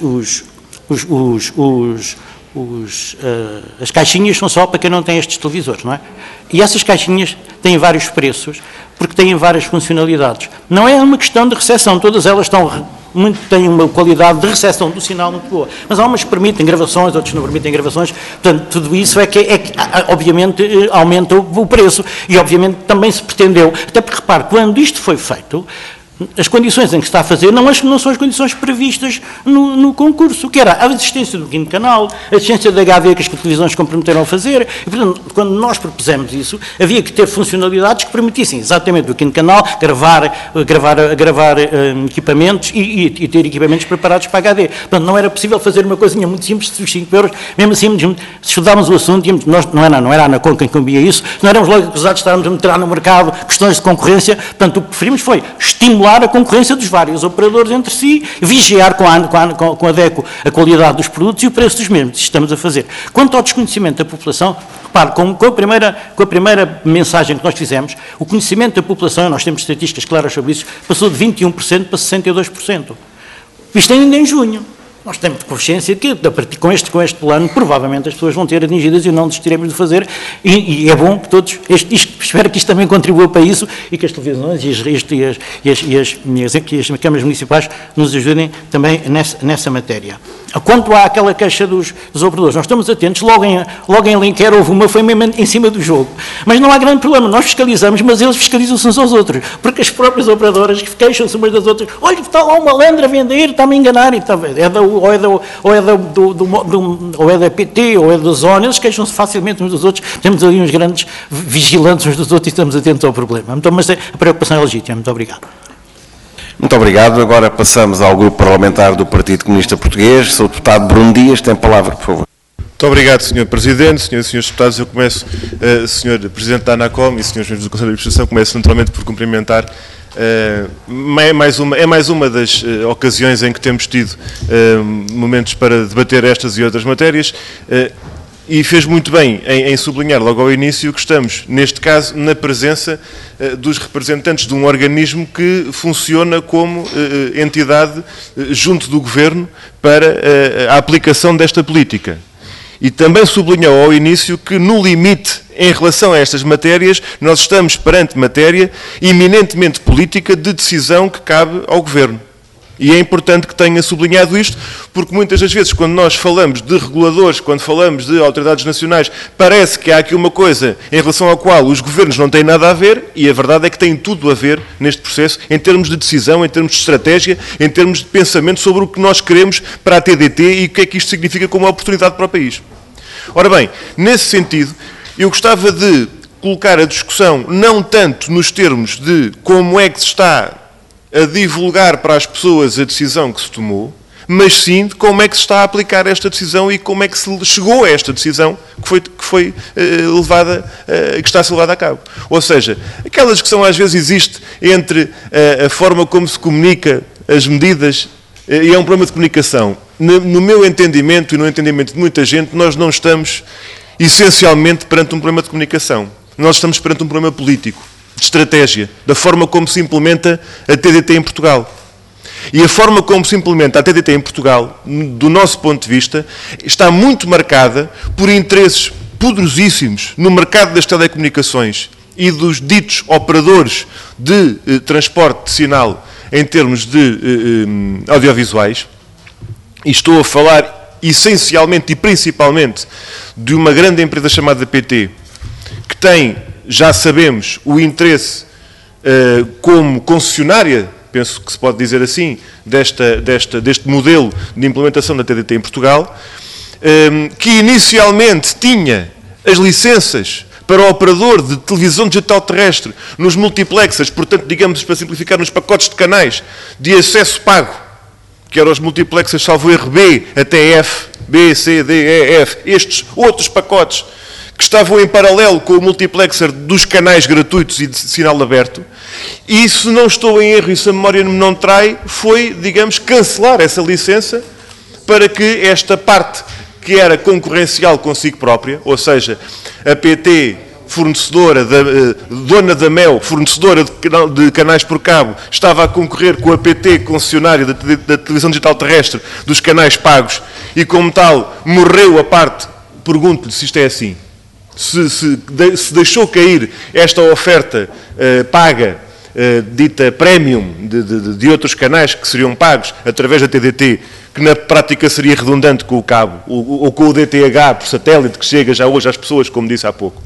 as caixinhas são só para quem não tem estes televisores, não é? E essas caixinhas têm vários preços, porque têm várias funcionalidades. Não é uma questão de recepção, todas elas têm uma qualidade de recepção do sinal muito boa, mas há umas que permitem gravações, outras não permitem gravações, portanto, tudo isso é que obviamente, aumenta o preço, e obviamente também se pretendeu, até porque, repare, quando isto foi feito, as condições em que se está a fazer não são as condições previstas no concurso, que era a existência do quinto canal, a existência da HD que as televisões se comprometeram a fazer, e, portanto, quando nós propusemos isso, havia que ter funcionalidades que permitissem exatamente o quinto canal, gravar equipamentos e ter equipamentos preparados para HD. Portanto, não era possível fazer uma coisinha muito simples de 5 euros, mesmo assim, se estudámos o assunto, não era a Anacom quem combia isso, não éramos logo acusados de estarmos a meter no mercado questões de concorrência, portanto, o que preferimos foi estimular a concorrência dos vários operadores entre si, vigiar com a DECO a qualidade dos produtos e o preço dos mesmos. Isso estamos a fazer. Quanto ao desconhecimento da população, repare, com a primeira mensagem que nós fizemos, o conhecimento da população, nós temos estatísticas claras sobre isso, passou de 21% para 62%. Isto ainda em junho. Nós temos consciência que, com este plano, provavelmente as pessoas vão ter atingidas e não desistiremos de fazer, e é bom que todos, espero que isto também contribua para isso, e que as televisões e as câmaras municipais nos ajudem também nessa matéria. Quanto há aquela queixa dos operadores, nós estamos atentos, logo em Alenquer houve uma, foi mesmo em cima do jogo. Mas não há grande problema, nós fiscalizamos, mas eles fiscalizam-se uns aos outros, porque as próprias operadoras queixam-se umas das outras, olha, está lá um malandro a vender, está-me a enganar, e ou é da PT, ou é da Zona, eles queixam-se facilmente uns dos outros, temos ali uns grandes vigilantes uns dos outros e estamos atentos ao problema. Então, mas a preocupação é legítima. Muito obrigado.
Muito obrigado. Agora passamos ao Grupo Parlamentar do Partido Comunista Português. Sr. Deputado Bruno Dias, tem a palavra, por favor.
Muito obrigado, Sr. Presidente, Sras. e Srs. Deputados. Eu começo, Sr. Presidente da ANACOM e Srs. Membros do Conselho de Administração, começo naturalmente por cumprimentar. É mais uma das ocasiões em que temos tido momentos para debater estas e outras matérias. E fez muito bem em sublinhar logo ao início que estamos, neste caso, na presença dos representantes de um organismo que funciona como entidade junto do Governo para a aplicação desta política. E também sublinhou ao início que, no limite, em relação a estas matérias, nós estamos perante matéria eminentemente política de decisão que cabe ao Governo. E é importante que tenha sublinhado isto, porque muitas das vezes, quando nós falamos de reguladores, quando falamos de autoridades nacionais, parece que há aqui uma coisa em relação à qual os governos não têm nada a ver, e a verdade é que têm tudo a ver neste processo, em termos de decisão, em termos de estratégia, em termos de pensamento sobre o que nós queremos para a TDT e o que é que isto significa como uma oportunidade para o país. Ora bem, nesse sentido, eu gostava de colocar a discussão não tanto nos termos de como é que se está a divulgar para as pessoas a decisão que se tomou, mas sim de como é que se está a aplicar esta decisão e como é que se chegou a esta decisão que foi levada, que está a ser levada a cabo. Ou seja, aquela discussão às vezes existe entre a forma como se comunica as medidas e é um problema de comunicação. No meu entendimento e no entendimento de muita gente, nós não estamos essencialmente perante um problema de comunicação. Nós estamos perante um problema político, de estratégia, da forma como se implementa a TDT em Portugal. E a forma como se implementa a TDT em Portugal, do nosso ponto de vista, está muito marcada por interesses poderosíssimos no mercado das telecomunicações e dos ditos operadores de transporte de sinal em termos de audiovisuais. E estou a falar essencialmente e principalmente de uma grande empresa chamada PT, que tem, já sabemos, o interesse como concessionária, penso que se pode dizer assim, deste modelo de implementação da TDT em Portugal, que inicialmente tinha as licenças para o operador de televisão digital terrestre nos multiplexers, portanto, digamos, para simplificar, nos pacotes de canais de acesso pago, que eram os multiplexers, salvo erro, B até F, B, C, D, E, F, estes outros pacotes que estavam em paralelo com o multiplexer dos canais gratuitos e de sinal aberto, e se não estou em erro e se a memória me não trai, foi, digamos, cancelar essa licença para que esta parte que era concorrencial consigo própria, ou seja, a PT, fornecedora, dona da MEL, fornecedora de canais por cabo, estava a concorrer com a PT, concessionária da televisão digital terrestre, dos canais pagos, e como tal, morreu a parte. Pergunto-lhe se isto é assim. Se deixou cair esta oferta paga, dita premium, de outros canais que seriam pagos através da TDT, que na prática seria redundante com o cabo, ou com o DTH por satélite, que chega já hoje às pessoas, como disse há pouco.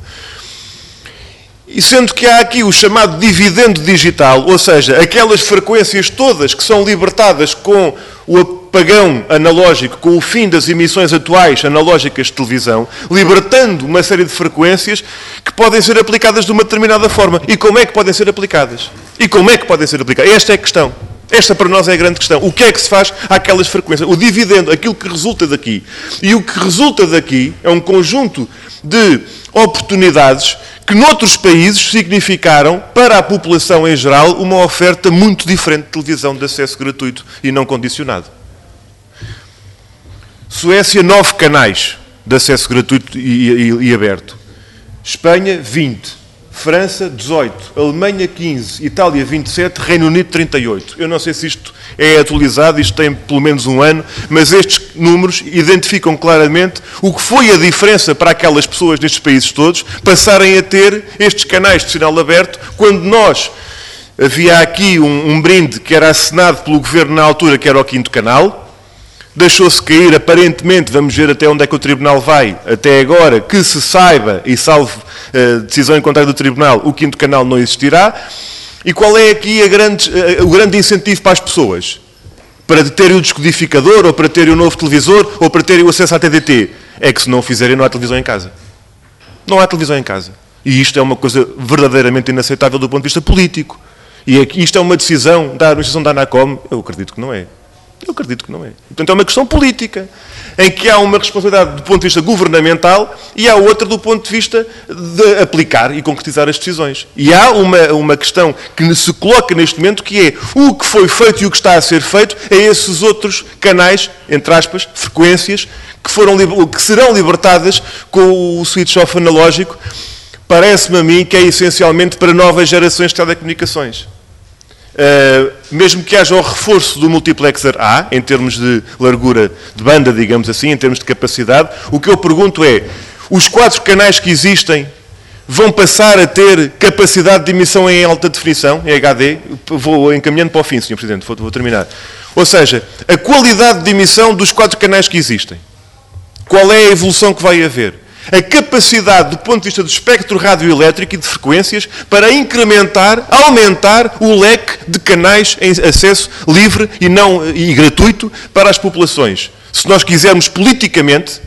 E sendo que há aqui o chamado dividendo digital, ou seja, aquelas frequências todas que são libertadas com o apagão analógico, com o fim das emissões atuais analógicas de televisão, libertando uma série de frequências que podem ser aplicadas de uma determinada forma. E como é que podem ser aplicadas? Esta é a questão. Esta para nós é a grande questão. O que é que se faz àquelas frequências? O dividendo, aquilo que resulta daqui. E o que resulta daqui é um conjunto de oportunidades que noutros países significaram, para a população em geral, uma oferta muito diferente de televisão de acesso gratuito e não condicionado. Suécia, 9 canais de acesso gratuito e aberto. Espanha, 20. França, 18. Alemanha, 15. Itália, 27. Reino Unido, 38. Eu não sei se isto é atualizado, isto tem pelo menos um ano, mas estes números identificam claramente o que foi a diferença para aquelas pessoas nestes países todos passarem a ter estes canais de sinal aberto, quando nós, havia aqui um brinde que era assinado pelo Governo na altura, que era o 5º canal. deixou-se cair, aparentemente, vamos ver até onde é que o Tribunal vai, até agora, que se saiba, e salvo decisão em contrário do Tribunal, o quinto canal não existirá. E qual é aqui o grande incentivo para as pessoas? Para terem o descodificador, ou para terem o novo televisor, ou para terem o acesso à TDT? É que se não o fizerem, não há televisão em casa. Não há televisão em casa. E isto é uma coisa verdadeiramente inaceitável do ponto de vista político. E isto é uma decisão da administração da ANACOM? Eu acredito que não é. Eu acredito que não é. Portanto, é uma questão política, em que há uma responsabilidade do ponto de vista governamental e há outra do ponto de vista de aplicar e concretizar as decisões. E há uma questão que se coloca neste momento, que é o que foi feito e o que está a ser feito a esses outros canais, entre aspas, frequências, que serão libertadas com o switch-off analógico. Parece-me a mim que é essencialmente para novas gerações de telecomunicações. Mesmo que haja o reforço do multiplexer A, em termos de largura de banda, digamos assim, em termos de capacidade, o que eu pergunto é, os 4 canais que existem vão passar a ter capacidade de emissão em alta definição, em HD? Vou encaminhando para o fim, Sr. Presidente, vou terminar. Ou seja, a qualidade de emissão dos 4 canais que existem. Qual é a evolução que vai haver? A capacidade, do ponto de vista do espectro radioelétrico e de frequências, para incrementar, aumentar o leque de canais em acesso livre e gratuito para as populações. Se nós quisermos politicamente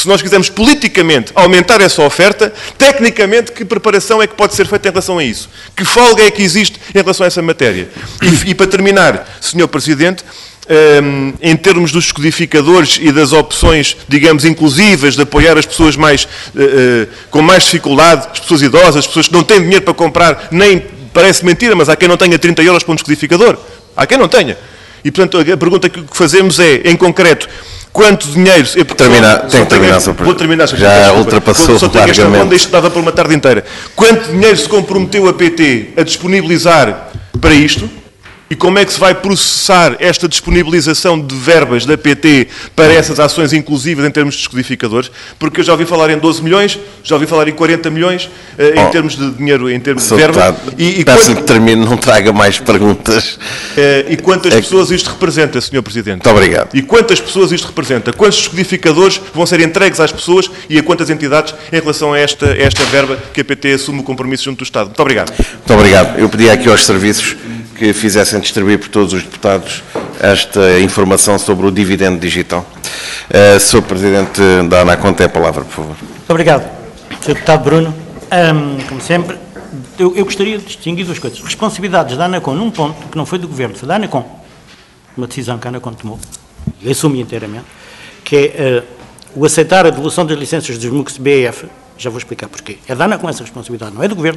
aumentar essa oferta, tecnicamente, que preparação é que pode ser feita em relação a isso? Que folga é que existe em relação a essa matéria? E para terminar, Sr. Presidente, em termos dos descodificadores e das opções, digamos, inclusivas, de apoiar as pessoas com mais dificuldade, as pessoas idosas, as pessoas que não têm dinheiro para comprar, nem parece mentira, mas há quem não tenha 30 euros para um descodificador. Há quem não tenha. E, portanto, a pergunta que fazemos é, em concreto, quanto dinheiro...
Tem que terminar, Sr. Presidente.
Vou terminar, Sr.
Já
Presidente.
ultrapassou largamente.
Isto dava para uma tarde inteira. Quanto dinheiro se comprometeu a PT a disponibilizar para isto? E como é que se vai processar esta disponibilização de verbas da PT para essas ações inclusivas em termos de descodificadores? Porque eu já ouvi falar em 12 milhões, já ouvi falar em 40 milhões, em termos de dinheiro, em termos de verba.
Peço que termine, não traga mais perguntas.
E quantas pessoas isto representa, Sr. Presidente?
Muito obrigado.
E quantas pessoas isto representa? Quantos descodificadores vão ser entregues às pessoas e a quantas entidades em relação a esta verba que a PT assume o compromisso junto do Estado? Muito obrigado.
Muito obrigado. Eu pedi aqui aos serviços que fizessem distribuir por todos os deputados esta informação sobre o dividendo digital. Sr. Presidente da ANACOM, tem a palavra, por favor.
Muito obrigado, Sr. Deputado Bruno. Como sempre, eu gostaria de distinguir duas coisas. Responsabilidades da ANACOM num ponto que não foi do Governo, foi da ANACOM, uma decisão que a ANACOM tomou, e assumi inteiramente, que é o aceitar a devolução das licenças dos MUCs BEF, já vou explicar porquê. É da ANACOM essa responsabilidade, não é do Governo.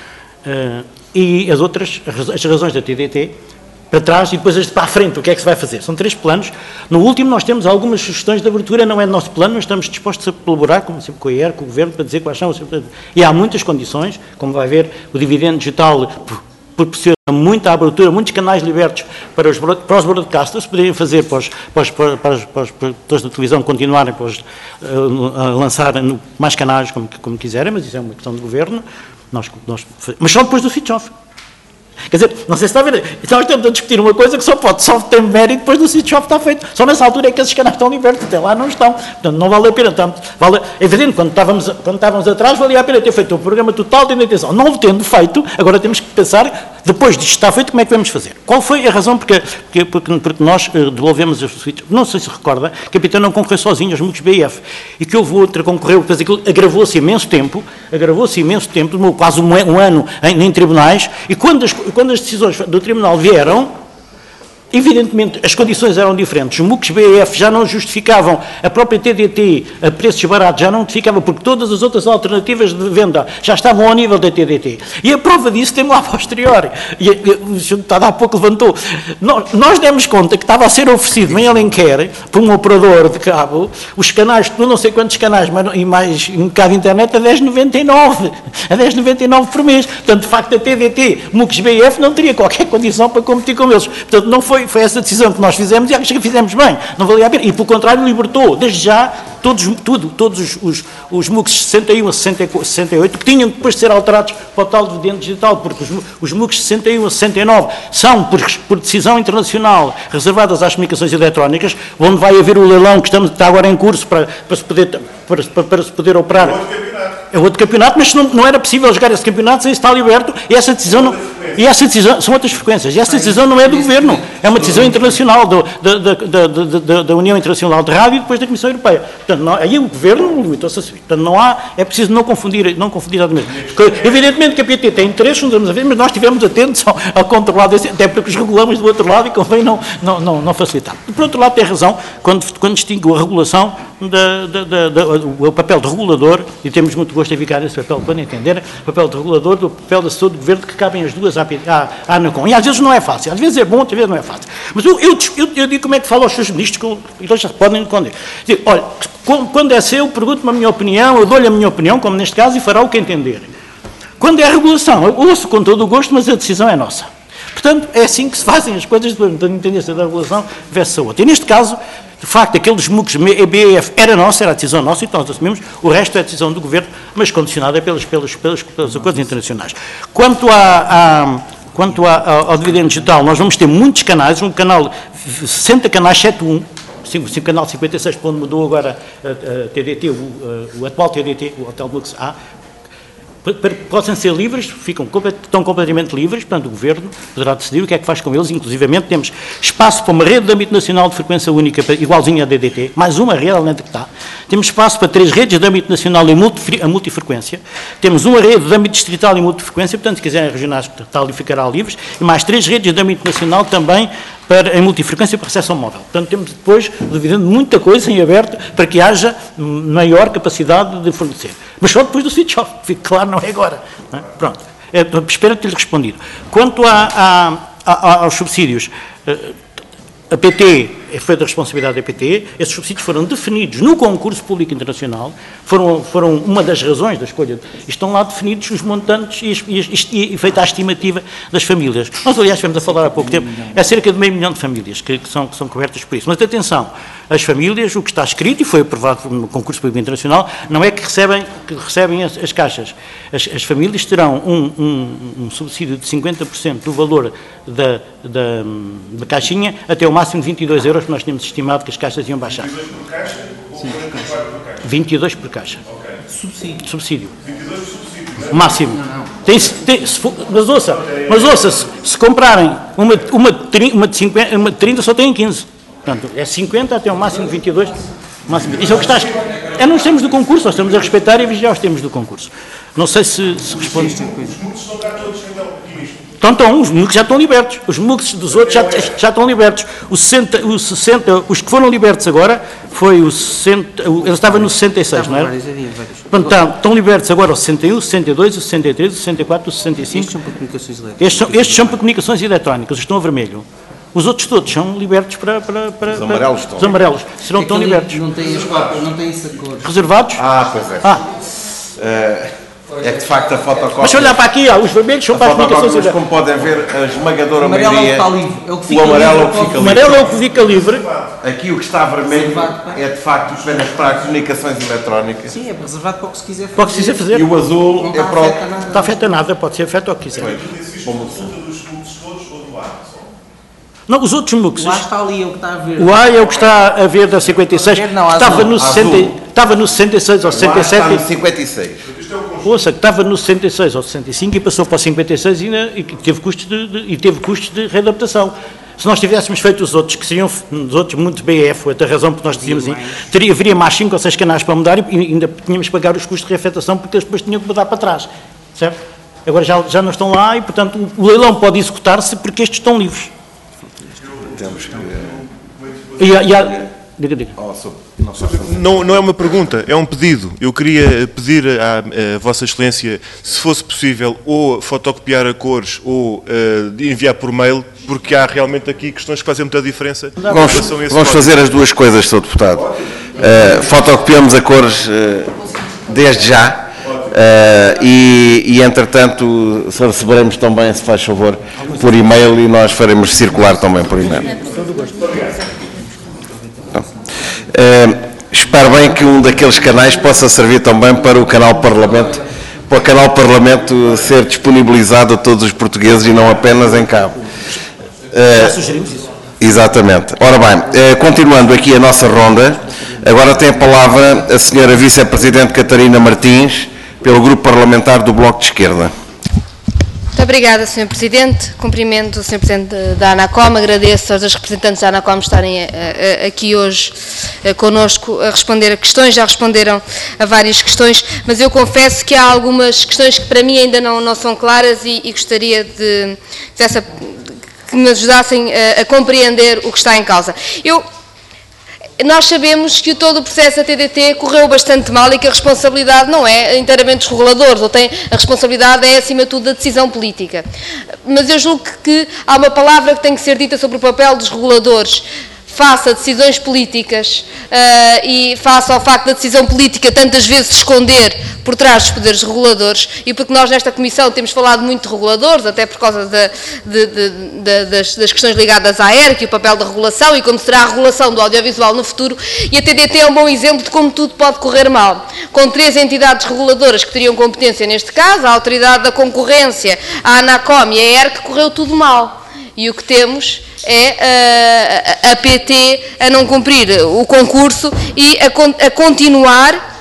E as razões da TDT para trás e depois as de para a frente, o que é que se vai fazer? São 3 planos. No último nós temos algumas sugestões de abertura, não é do nosso plano, mas estamos dispostos a colaborar, como sempre com a IER, com o Governo, para dizer quais são. E há muitas condições, como vai ver, o dividendo digital proporciona muita abertura, muitos canais libertos para os broadcasters, poderem fazer para os produtores de televisão continuarem a lançar mais canais como quiserem, mas isso é uma questão do Governo. Mas só depois do switch-off. Quer dizer, não sei se está a ver, nós estamos a discutir uma coisa que só ter mérito depois do switch-off está feito. Só nessa altura é que esses canais estão libertos, até lá não estão. Portanto, não vale a pena. É evidente, quando estávamos atrás, valia a pena ter feito o programa total de atenção. Não o tendo feito, agora temos que pensar, depois disto está feito, como é que vamos fazer? Qual foi a razão porque nós devolvemos o switch? Não sei se recorda que a PT não concorreu sozinho aos MUCs BIF e que houve outra concorreu, depois aquilo agravou-se imenso tempo, demorou quase um ano em tribunais, e quando as decisões do tribunal vieram, evidentemente as condições eram diferentes. Os MUCs BEF já não justificavam, a própria TDT a preços baratos já não justificava, porque todas as outras alternativas de venda já estavam ao nível da TDT. E a prova disso tem lá a posteriori. E o Sr. Deputado há pouco levantou. Nós demos conta que estava a ser oferecido em Alenquer, por um operador de cabo, os canais, não sei quantos canais, e mais um bocado de internet, a 10,99. A 10,99 por mês. Portanto, de facto, a TDT, MUCs BEF, não teria qualquer condição para competir com eles. Portanto, não foi foi essa decisão que nós fizemos e acho que fizemos bem, não valia a pena. E, pelo contrário, libertou, desde já, todos os MUCs 61 a 68, que tinham depois de ser alterados para o tal dividendo digital, porque os MUCs 61 a 69 são, por decisão internacional, reservadas às comunicações eletrónicas, onde vai haver o leilão que está agora em curso para se poder operar. É outro campeonato, mas não era possível jogar esse campeonato sem estar liberto, e essa decisão são outras frequências, e essa decisão não é do Governo, é uma decisão internacional da União Internacional de Rádio e depois da Comissão Europeia. Portanto, aí o Governo limitou-se a subir. Portanto, é preciso não confundir exatamente. Porque, evidentemente que a PT tem interesses, não estamos a ver, mas nós estivemos atentos ao controlar desse, até porque os regulamos do outro lado e convém não facilitar. Por outro lado, tem razão quando distingue a regulação o papel de regulador, e temos muito gosto em ficar nesse papel para entender, o papel de regulador do papel da assessor do Governo, que cabem as duas à ANACOM. E às vezes não é fácil, às vezes é bom, outras vezes não é fácil. Mas eu digo como é que falo aos seus ministros, e eles já podem responder. Olha, quando é seu, pergunto-me a minha opinião, eu dou-lhe a minha opinião, como neste caso, e fará o que entender. Quando é a regulação, eu ouço com todo o gosto, mas a decisão é nossa. Portanto, é assim que se fazem as coisas, da independência da regulação versus a outra. E neste caso, de facto, aqueles MUCs BEF era nossa, era a decisão nossa, e nós assumimos, o resto é a decisão do Governo, mas condicionada pelos acordos internacionais. Quanto ao dividendo digital, nós vamos ter muitos canais, 60 canais, exceto o canal 56, onde mudou agora a TDT, o atual TDT, o Hotel Lux A, possam ser livres, estão completamente livres, portanto o Governo poderá decidir o que é que faz com eles, inclusivamente temos espaço para uma rede de âmbito nacional de frequência única, igualzinha à DDT, mais uma rede além da que está, temos espaço para 3 redes de âmbito nacional a multifrequência, temos uma rede de âmbito distrital em multifrequência, portanto se quiserem regionais tal e ficará livres, e mais 3 redes de âmbito nacional também em multifrequência para recepção móvel. Portanto, temos depois, evidente, muita coisa em aberto para que haja maior capacidade de fornecer. Mas só depois do switch off, fique claro, não é agora. Não é? Pronto. Espero ter-lhe respondido. Quanto aos subsídios, a PT foi da responsabilidade da PT, esses subsídios foram definidos no concurso público internacional, foram uma das razões da escolha, estão lá definidos os montantes e feita a estimativa das famílias. Nós, aliás, estivemos a falar há pouco tempo, é cerca de 500 mil de famílias que são cobertas por isso. Mas atenção, as famílias, o que está escrito e foi aprovado no concurso público internacional, não é que recebem as caixas. As famílias terão um subsídio de 50% do valor da caixinha até o máximo de 22 euros, que nós tínhamos estimado que as caixas iam baixar. 22 por caixa ou 44 por caixa? 22 por caixa. Okay. Subsídio. 22 por subsídio. O máximo. Mas ouça, se comprarem uma de 30 só têm 15. Portanto, é 50 até o máximo de 22. Máximo. Isso é o que está escrito. É nos termos do concurso, nós estamos a respeitar e vigiar os termos do concurso. Não sei se responde. Os MUCs estão cá todos, então, os MUCs já estão libertos. Os MUCs dos outros já estão libertos. Os 60, os que foram libertos agora, foi o 60, ele estava no 66, não é? Portanto, estão libertos agora o 61, o 62, o 63, o 64, o 65. Estes são para comunicações eletrónicas. Estes são para comunicações eletrónicas, estão a vermelho. Os outros todos são libertos para os amarelos estão. Os amarelos serão tão libertos. Não têm as cópias, não têm essa cor. Reservados?
Pois é. É que de facto a fotocópia...
Mas se olhar para aqui, os vermelhos são para as comunicações eletrónicas.
Como podem ver, a esmagadora maioria...
O amarelo é o que fica livre. O amarelo é o que fica livre.
Aqui o que está vermelho é de facto apenas para comunicações eletrónicas.
Sim, é reservado para o que se quiser fazer.
Para o que se quiser fazer.
E o azul é para o...
Não está afeta nada, pode ser afeta o que quiser. Não, os outros MUCs.
O A está ali, é o que está a ver.
O A é o que está a ver da 56. Estava no 66 ou 67.
Está no 56.
Ouça, que estava no 66 ou 65 e passou para o 56 e teve custos de readaptação. Se nós tivéssemos feito os outros, que seriam os outros muito BF, outra razão porque nós dizíamos assim, haveria mais 5 ou 6 canais para mudar e ainda tínhamos que pagar os custos de reafetação porque eles depois tinham que mudar para trás. Certo? Agora já não estão lá e, portanto, o leilão pode executar-se porque estes estão livres.
Temos que...
Diga.
Não é uma pergunta, é um pedido. Eu queria pedir à Vossa Excelência, se fosse possível, ou fotocopiar a cores ou enviar por mail, porque há realmente aqui questões que fazem muita diferença.
Vamos fazer as duas coisas, Sr. Deputado. Fotocopiamos a cores desde já e entretanto, receberemos também, se faz favor, por e-mail e nós faremos circular também por e-mail. Espero bem que um daqueles canais possa servir também para o canal Parlamento, para o canal Parlamento ser disponibilizado a todos os portugueses e não apenas em cabo.
Já sugerimos isso.
Exatamente. Ora bem, continuando aqui a nossa ronda, agora tem a palavra a senhora Vice-Presidente Catarina Martins, pelo Grupo Parlamentar do Bloco de Esquerda.
Muito obrigada, Sr. Presidente. Cumprimento o Sr. Presidente da ANACOM, agradeço aos dois representantes da ANACOM estarem aqui hoje connosco a responder a questões, já responderam a várias questões, mas eu confesso que há algumas questões que para mim ainda não são claras e gostaria que me ajudassem a compreender o que está em causa. Nós sabemos que todo o processo da TDT correu bastante mal e que a responsabilidade não é inteiramente dos reguladores, a responsabilidade é, acima de tudo, da decisão política. Mas eu julgo que há uma palavra que tem que ser dita sobre o papel dos reguladores face a decisões políticas e face ao facto da decisão política tantas vezes se esconder por trás dos poderes reguladores, e porque nós nesta Comissão temos falado muito de reguladores, até por causa das questões ligadas à ERC e o papel da regulação e como será a regulação do audiovisual no futuro, e a TDT é um bom exemplo de como tudo pode correr mal. Com 3 entidades reguladoras que teriam competência neste caso, a Autoridade da Concorrência, a ANACOM e a ERC, correu tudo mal. E o que temos é a PT a não cumprir o concurso e a continuar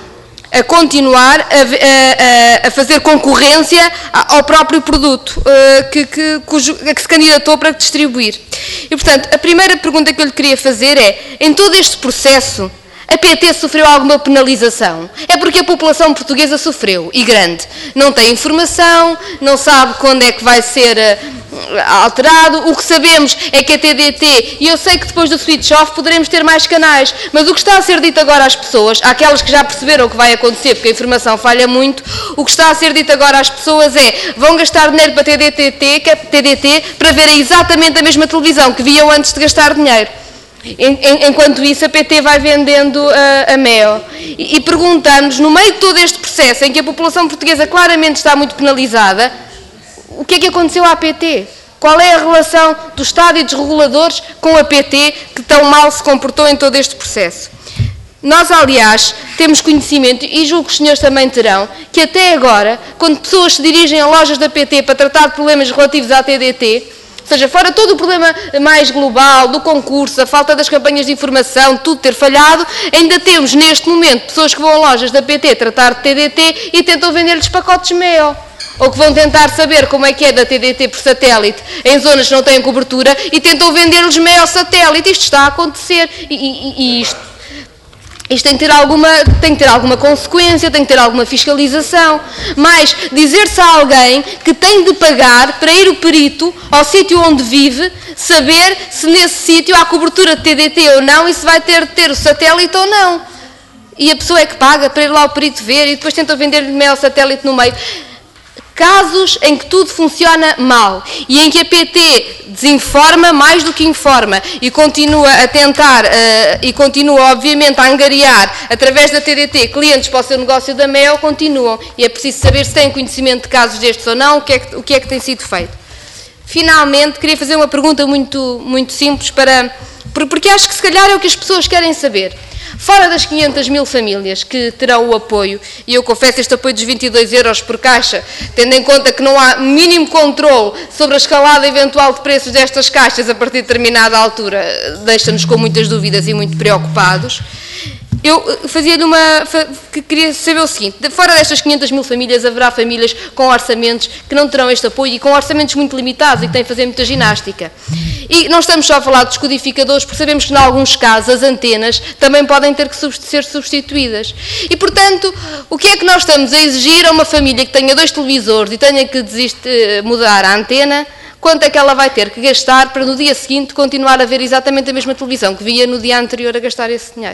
a fazer concorrência ao próprio produto que se candidatou para distribuir. E, portanto, a primeira pergunta que eu lhe queria fazer é, em todo este processo, a PT sofreu alguma penalização? É porque a população portuguesa sofreu, e grande. Não tem informação, não sabe quando é que vai ser alterado. O que sabemos é que a TDT, e eu sei que depois do switch off poderemos ter mais canais, mas o que está a ser dito agora às pessoas, àquelas que já perceberam o que vai acontecer, porque a informação falha muito, o que está a ser dito agora às pessoas é, vão gastar dinheiro para a TDT para verem exatamente a mesma televisão que viam antes de gastar dinheiro. Enquanto isso, a PT vai vendendo a MEO. E perguntamos, no meio de todo este processo, em que a população portuguesa claramente está muito penalizada, o que é que aconteceu à PT? Qual é a relação do Estado e dos reguladores com a PT que tão mal se comportou em todo este processo? Nós, aliás, temos conhecimento, e julgo que os senhores também terão, que até agora, quando pessoas se dirigem a lojas da PT para tratar de problemas relativos à TDT, ou seja, fora todo o problema mais global, do concurso, a falta das campanhas de informação, tudo ter falhado, ainda temos neste momento pessoas que vão a lojas da PT tratar de TDT e tentam vender-lhes pacotes MEO. Ou que vão tentar saber como é que é da TDT por satélite em zonas que não têm cobertura e tentam vender-lhes MEO satélite. Isto está a acontecer e isto tem que ter alguma consequência, tem que ter alguma fiscalização. Mas dizer-se a alguém que tem de pagar para ir o perito ao sítio onde vive, saber se nesse sítio há cobertura de TDT ou não e se vai ter de ter o satélite ou não. E a pessoa é que paga para ir lá ao perito ver e depois tentam vender-lhe MEO satélite no meio. Casos em que tudo funciona mal e em que a PT desinforma mais do que informa e continua a tentar e continua obviamente a angariar através da TDT clientes para o seu negócio da MEO, continuam, e é preciso saber se têm conhecimento de casos destes ou não, o que é que tem sido feito. Finalmente, queria fazer uma pergunta muito simples porque acho que se calhar é o que as pessoas querem saber. Fora das 500 mil famílias que terão o apoio, e eu confesso este apoio dos 22 euros por caixa, tendo em conta que não há mínimo controle sobre a escalada eventual de preços destas caixas a partir de determinada altura, deixa-nos com muitas dúvidas e muito preocupados. Eu queria saber o seguinte, fora destas 500 mil famílias, haverá famílias com orçamentos que não terão este apoio e com orçamentos muito limitados e que têm de fazer muita ginástica. E não estamos só a falar dos codificadores, porque sabemos que, em alguns casos, as antenas também podem ter que ser substituídas. E, portanto, o que é que nós estamos a exigir a uma família que tenha 2 televisores e tenha que mudar a antena? Quanto é que ela vai ter que gastar para, no dia seguinte, continuar a ver exatamente a mesma televisão que via no dia anterior a gastar esse dinheiro?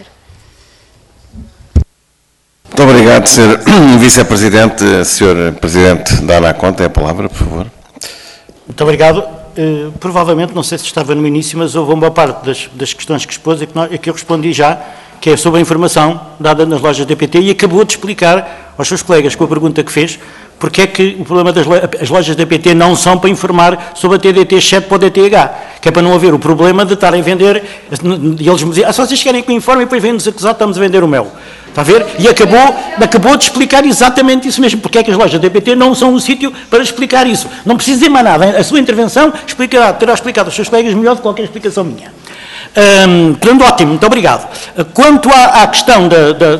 Muito obrigado, Sr. Vice-Presidente. Sr. Presidente da ANACOM, tem a palavra, por favor.
Muito obrigado. Provavelmente, não sei se estava no início, mas houve uma parte das questões que expôs e que eu respondi já, que é sobre a informação dada nas lojas da PT, e acabou de explicar aos seus colegas com a pergunta que fez, porque é que o problema as lojas da PT não são para informar sobre a TDT, exceto para o DTH, que é para não haver o problema de estarem a vender, e eles me diziam, se vocês querem que o informe e depois vêm-nos acusar, estamos a vender o mel. Está a ver? E acabou de explicar exatamente isso mesmo, porque é que as lojas da PT não são um sítio para explicar isso. Não precisa dizer mais nada, a sua intervenção terá explicado aos seus colegas melhor do que qualquer explicação minha. Portanto, ótimo, muito obrigado. Quanto à questão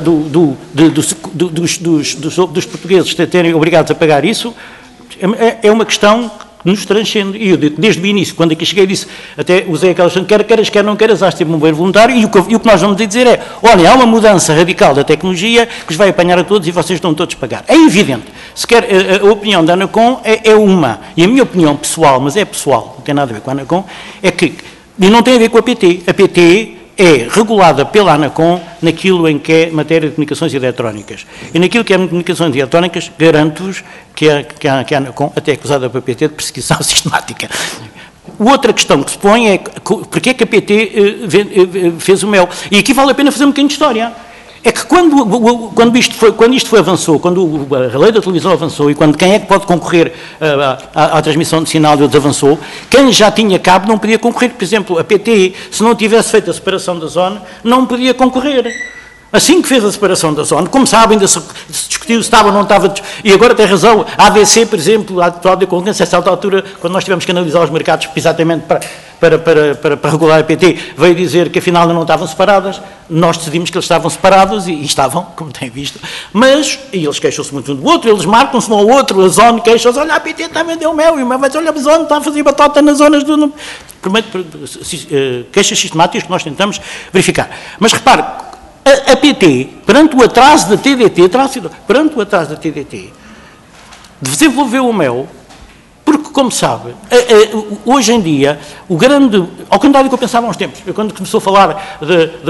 dos portugueses terem obrigados a pagar isso, é uma questão que nos transcende. E eu, desde o início, quando aqui cheguei, disse, até usei aquela questão, quer não queiras, há de ter um bombeiro voluntário, e o que nós vamos dizer é, olha, há uma mudança radical da tecnologia que os vai apanhar a todos e vocês estão todos a pagar. É evidente. Se quer, a opinião da ANACOM é uma, e a minha opinião pessoal, mas é pessoal, não tem nada a ver com a ANACOM, é que, e não tem a ver com a PT. A PT é regulada pela ANACOM naquilo em que é matéria de comunicações eletrónicas. E naquilo que é comunicações eletrónicas, garanto-vos que a ANACOM até é acusada pela PT de perseguição sistemática. Outra questão que se põe é porque é que a PT fez o mel. E aqui vale a pena fazer um bocadinho de história. É que quando isto avançou, quando a lei da televisão avançou e quando quem é que pode concorrer à transmissão de sinal avançou, quem já tinha cabo não podia concorrer. Por exemplo, a PT, se não tivesse feito a separação da zona, não podia concorrer. Assim que fez a separação da zona, como sabem, ainda se discutiu se estava ou não estava, e agora tem razão, a ADC, por exemplo, a atual de concorrência, a certa altura, quando nós tivemos que analisar os mercados exatamente para regular a PT, veio dizer que afinal não estavam separadas, nós decidimos que eles estavam separados, e estavam, como têm visto, mas, e eles queixam-se muito um do outro, eles marcam-se um ao outro, a zona queixam-se, olha, a PT está a vender o mel, e o mel vai dizer, olha, a zona está a fazer batota nas zonas do... Queixas sistemáticas que nós tentamos verificar. Mas repare, a PT, perante o atraso da TDT, desenvolveu o mel, porque, como sabe, hoje em dia, ao contrário do que eu pensava há uns tempos, quando começou a falar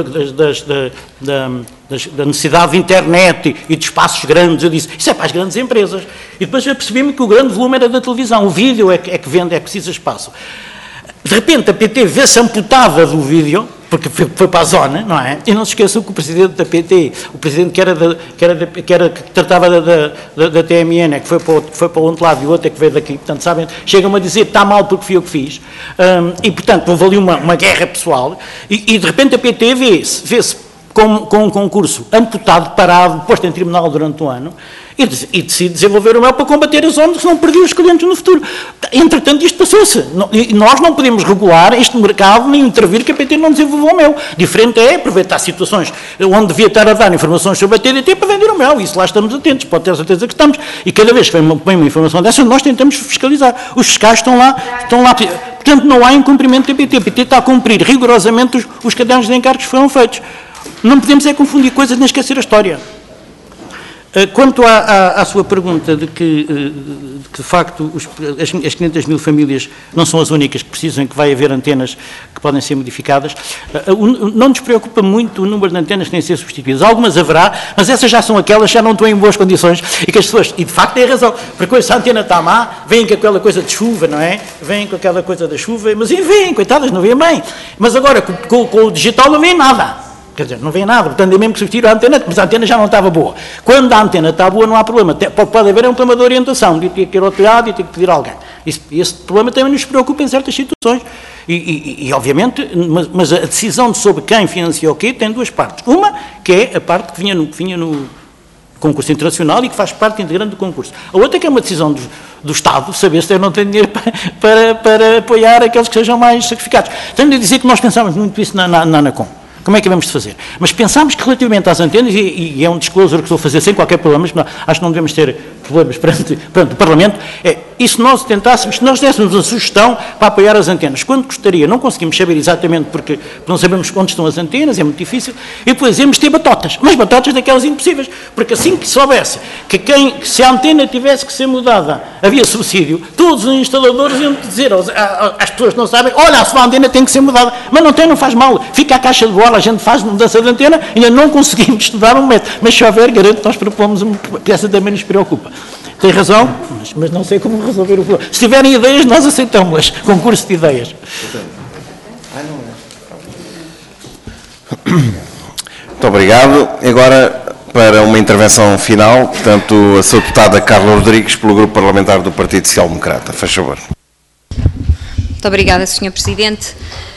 da necessidade de internet e de espaços grandes, eu disse, isso é para as grandes empresas. E depois eu percebi-me que o grande volume era da televisão, o vídeo é que vende, é que precisa espaço. De repente, a PT vê-se amputada do vídeo, porque foi para a zona, não é? E não se esqueçam que o presidente da PT, o presidente que tratava da TMN, que foi para o outro lado e o outro é que veio daqui, portanto, sabem, chegam-me a dizer que está mal porque fui eu que fiz, e, portanto, houve ali uma guerra pessoal, e de repente a PT vê-se com um concurso amputado, parado, posto em tribunal durante um ano, e decide desenvolver o mel para combater as zonas, senão perdia os clientes no futuro. Entretanto, isto passou-se. E nós não podemos regular este mercado nem intervir que a PT não desenvolveu o mel. Diferente é aproveitar situações onde devia estar a dar informações sobre a TDT para vender o mel. Isso lá estamos atentos, pode ter certeza que estamos. E cada vez que vem uma informação dessas, nós tentamos fiscalizar. Os fiscais estão lá. Portanto, não há incumprimento da PT. A PT está a cumprir rigorosamente os cadernos de encargos que foram feitos. Não podemos é confundir coisas nem esquecer a história. Quanto à sua pergunta de que de facto as 500 mil famílias não são as únicas que precisam, que vai haver antenas que podem ser modificadas, não nos preocupa muito o número de antenas que têm de ser substituídas. Algumas haverá, mas essas já são aquelas que já não estão em boas condições e que as pessoas, e de facto têm razão, porque se a antena está má, vêm com aquela coisa de chuva, não é? Vêm com aquela coisa da chuva, mas vêm, coitadas, não vêm bem. Mas agora com o digital não vêm nada. Quer dizer, não vem nada, portanto é mesmo que substituir a antena, mas a antena já não estava boa. Quando a antena está boa não há problema, pode haver um problema de orientação, de ter que ir ao telhado e ter que pedir a alguém. Esse problema também nos preocupa em certas situações. E obviamente, mas a decisão sobre quem financia o quê tem duas partes. Uma, que é a parte que vinha no concurso internacional e que faz parte integrante do concurso. A outra que é uma decisão do Estado, saber se não tem dinheiro para apoiar aqueles que sejam mais sacrificados. Tenho de dizer que nós pensamos muito isso na ANACOM. Como é que vamos fazer? Mas pensámos que relativamente às antenas, e é um disclosure que estou a fazer sem qualquer problema, mas acho que não devemos ter problemas perante o Parlamento, e se nós tentássemos, se nós dessemos uma sugestão para apoiar as antenas, quando gostaria, não conseguimos saber exatamente porque não sabemos onde estão as antenas, é muito difícil, e depois íamos ter batotas, mas batotas daquelas impossíveis, porque assim que soubesse que se a antena tivesse que ser mudada, havia subsídio, todos os instaladores iam dizer às pessoas que não sabem, olha, a sua antena tem que ser mudada, mas não tem, não faz mal, fica a caixa de bola, a gente faz mudança de antena, ainda não conseguimos estudar um método, mas se houver, garanto que nós propomos que essa também nos preocupa. Tem razão, mas não sei como resolver o problema. Se tiverem ideias, nós aceitamos-las. Concurso de ideias.
Muito obrigado. Agora para uma intervenção final, portanto, a sua deputada Carla Rodrigues, pelo Grupo Parlamentar do Partido Social Democrata. Faz favor.
Muito obrigada, Sr. Presidente.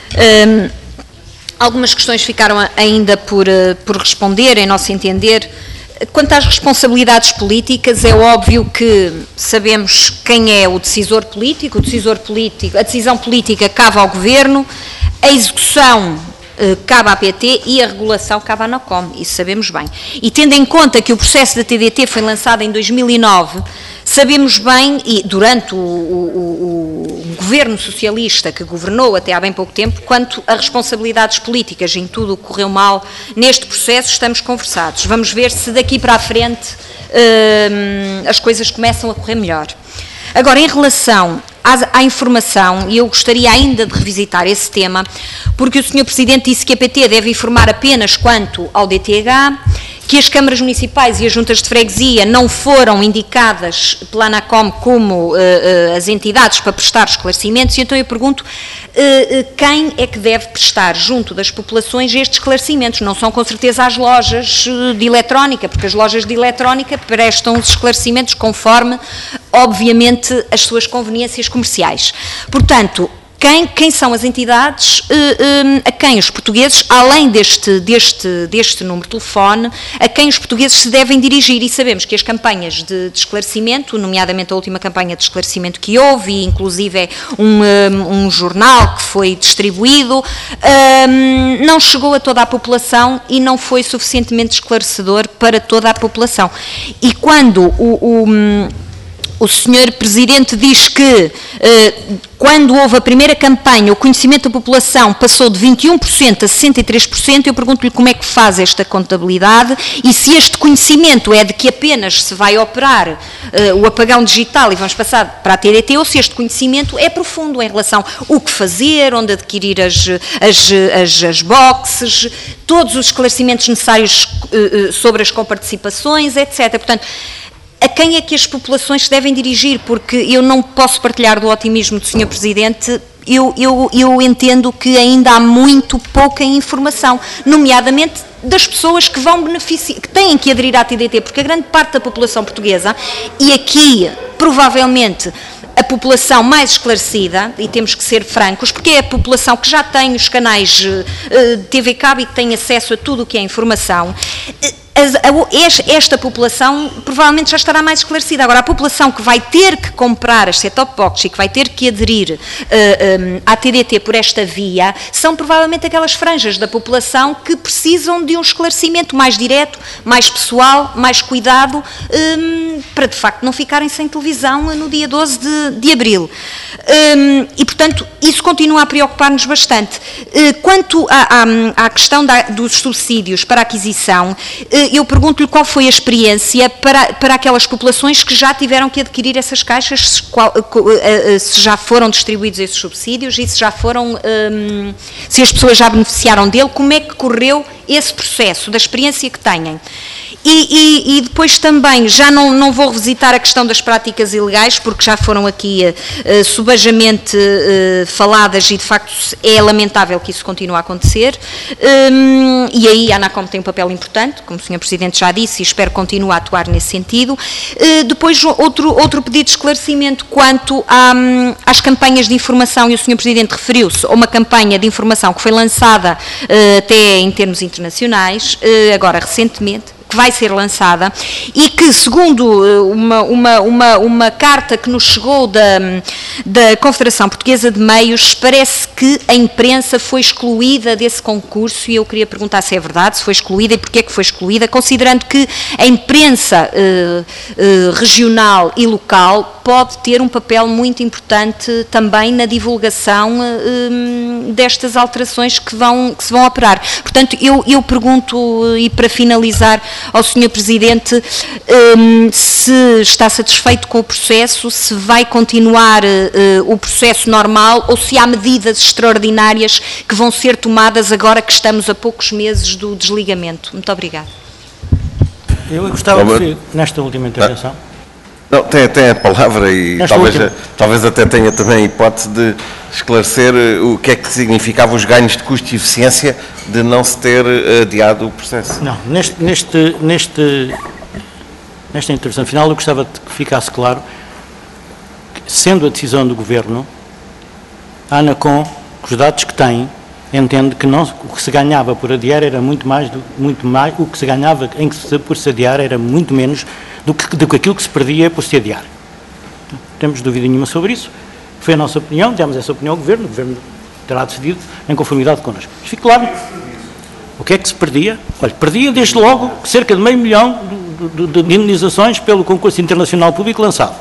Algumas questões ficaram ainda por responder, em nosso entender. Quanto às responsabilidades políticas, é óbvio que sabemos quem é o decisor político, a decisão política cabe ao Governo, a execução cabe à PT e a regulação cabe à ANACOM, isso sabemos bem. E tendo em conta que o processo da TDT foi lançado em 2009, sabemos bem, e durante o governo socialista que governou até há bem pouco tempo, quanto a responsabilidades políticas em tudo o que correu mal neste processo, estamos conversados. Vamos ver se daqui para a frente as coisas começam a correr melhor. Agora, em relação à informação, e eu gostaria ainda de revisitar esse tema, porque o Sr. Presidente disse que a PT deve informar apenas quanto ao DTH, que as câmaras municipais e as juntas de freguesia não foram indicadas pela ANACOM como as entidades para prestar esclarecimentos, e então eu pergunto quem é que deve prestar junto das populações estes esclarecimentos? Não são com certeza as lojas de eletrónica, porque as lojas de eletrónica prestam os esclarecimentos conforme, obviamente, as suas conveniências comerciais. Portanto, quem são as entidades a quem os portugueses, além deste número de telefone, a quem os portugueses se devem dirigir? E sabemos que as campanhas de esclarecimento, nomeadamente a última campanha de esclarecimento que houve, e inclusive é um jornal que foi distribuído, não chegou a toda a população e não foi suficientemente esclarecedor para toda a população. E quando o Sr. Presidente diz que quando houve a primeira campanha o conhecimento da população passou de 21% a 63%, eu pergunto-lhe como é que faz esta contabilidade e se este conhecimento é de que apenas se vai operar o apagão digital e vamos passar para a TDT, ou se este conhecimento é profundo em relação ao que fazer, onde adquirir as boxes, todos os esclarecimentos necessários sobre as comparticipações, etc. Portanto, a quem é que as populações se devem dirigir? Porque eu não posso partilhar do otimismo do Sr. Presidente, eu entendo que ainda há muito pouca informação, nomeadamente das pessoas que vão beneficiar, que têm que aderir à TDT, porque a grande parte da população portuguesa, e aqui provavelmente a população mais esclarecida, e temos que ser francos, porque é a população que já tem os canais de TV Cabo e que tem acesso a tudo o que é informação, esta população provavelmente já estará mais esclarecida. Agora, a população que vai ter que comprar as set-top boxes e que vai ter que aderir à TDT por esta via, são provavelmente aquelas franjas da população que precisam de um esclarecimento mais direto, mais pessoal, mais cuidado, para de facto não ficarem sem televisão no dia 12 de abril. E, portanto, isso continua a preocupar-nos bastante. Quanto à questão dos subsídios para a aquisição, eu pergunto-lhe qual foi a experiência para aquelas populações que já tiveram que adquirir essas caixas, se já foram distribuídos esses subsídios e se as pessoas já beneficiaram dele, como é que correu esse processo, da experiência que têm. E depois também, já não vou revisitar a questão das práticas ilegais, porque já foram aqui subajamente faladas e de facto é lamentável que isso continue a acontecer, e aí a ANACOM tem um papel importante, como o Sr. Presidente já disse, e espero que continue a atuar nesse sentido. Depois outro pedido de esclarecimento quanto às campanhas de informação, e o Sr. Presidente referiu-se a uma campanha de informação que foi lançada até em termos internacionais, agora recentemente, que vai ser lançada e que, segundo uma carta que nos chegou da Confederação Portuguesa de Meios, parece que a imprensa foi excluída desse concurso, e eu queria perguntar se é verdade, se foi excluída e porquê que foi excluída, considerando que a imprensa regional e local pode ter um papel muito importante também na divulgação destas alterações que se vão operar. Portanto, eu pergunto, e para finalizar, ao Sr. Presidente, se está satisfeito com o processo, se vai continuar o processo normal ou se há medidas extraordinárias que vão ser tomadas agora que estamos a poucos meses do desligamento. Muito obrigada.
Eu gostava de, nesta última intervenção,
Não, tem a palavra e talvez até tenha também a hipótese de esclarecer o que é que significava os ganhos de custo e eficiência de não se ter adiado o processo.
Não, nesta intervenção final eu gostava de que ficasse claro que, sendo a decisão do Governo, a ANACOM, com os dados que tem, entende que o que se ganhava por adiar era muito mais, o que se ganhava por se adiar era muito menos do que aquilo que se perdia por se adiar. Não temos dúvida nenhuma sobre isso. Foi a nossa opinião, demos essa opinião ao Governo, o Governo terá decidido em conformidade connosco. Mas fique claro, o que é que se perdia? Olha, perdia desde logo cerca de $500 000 de indenizações pelo concurso internacional público lançado.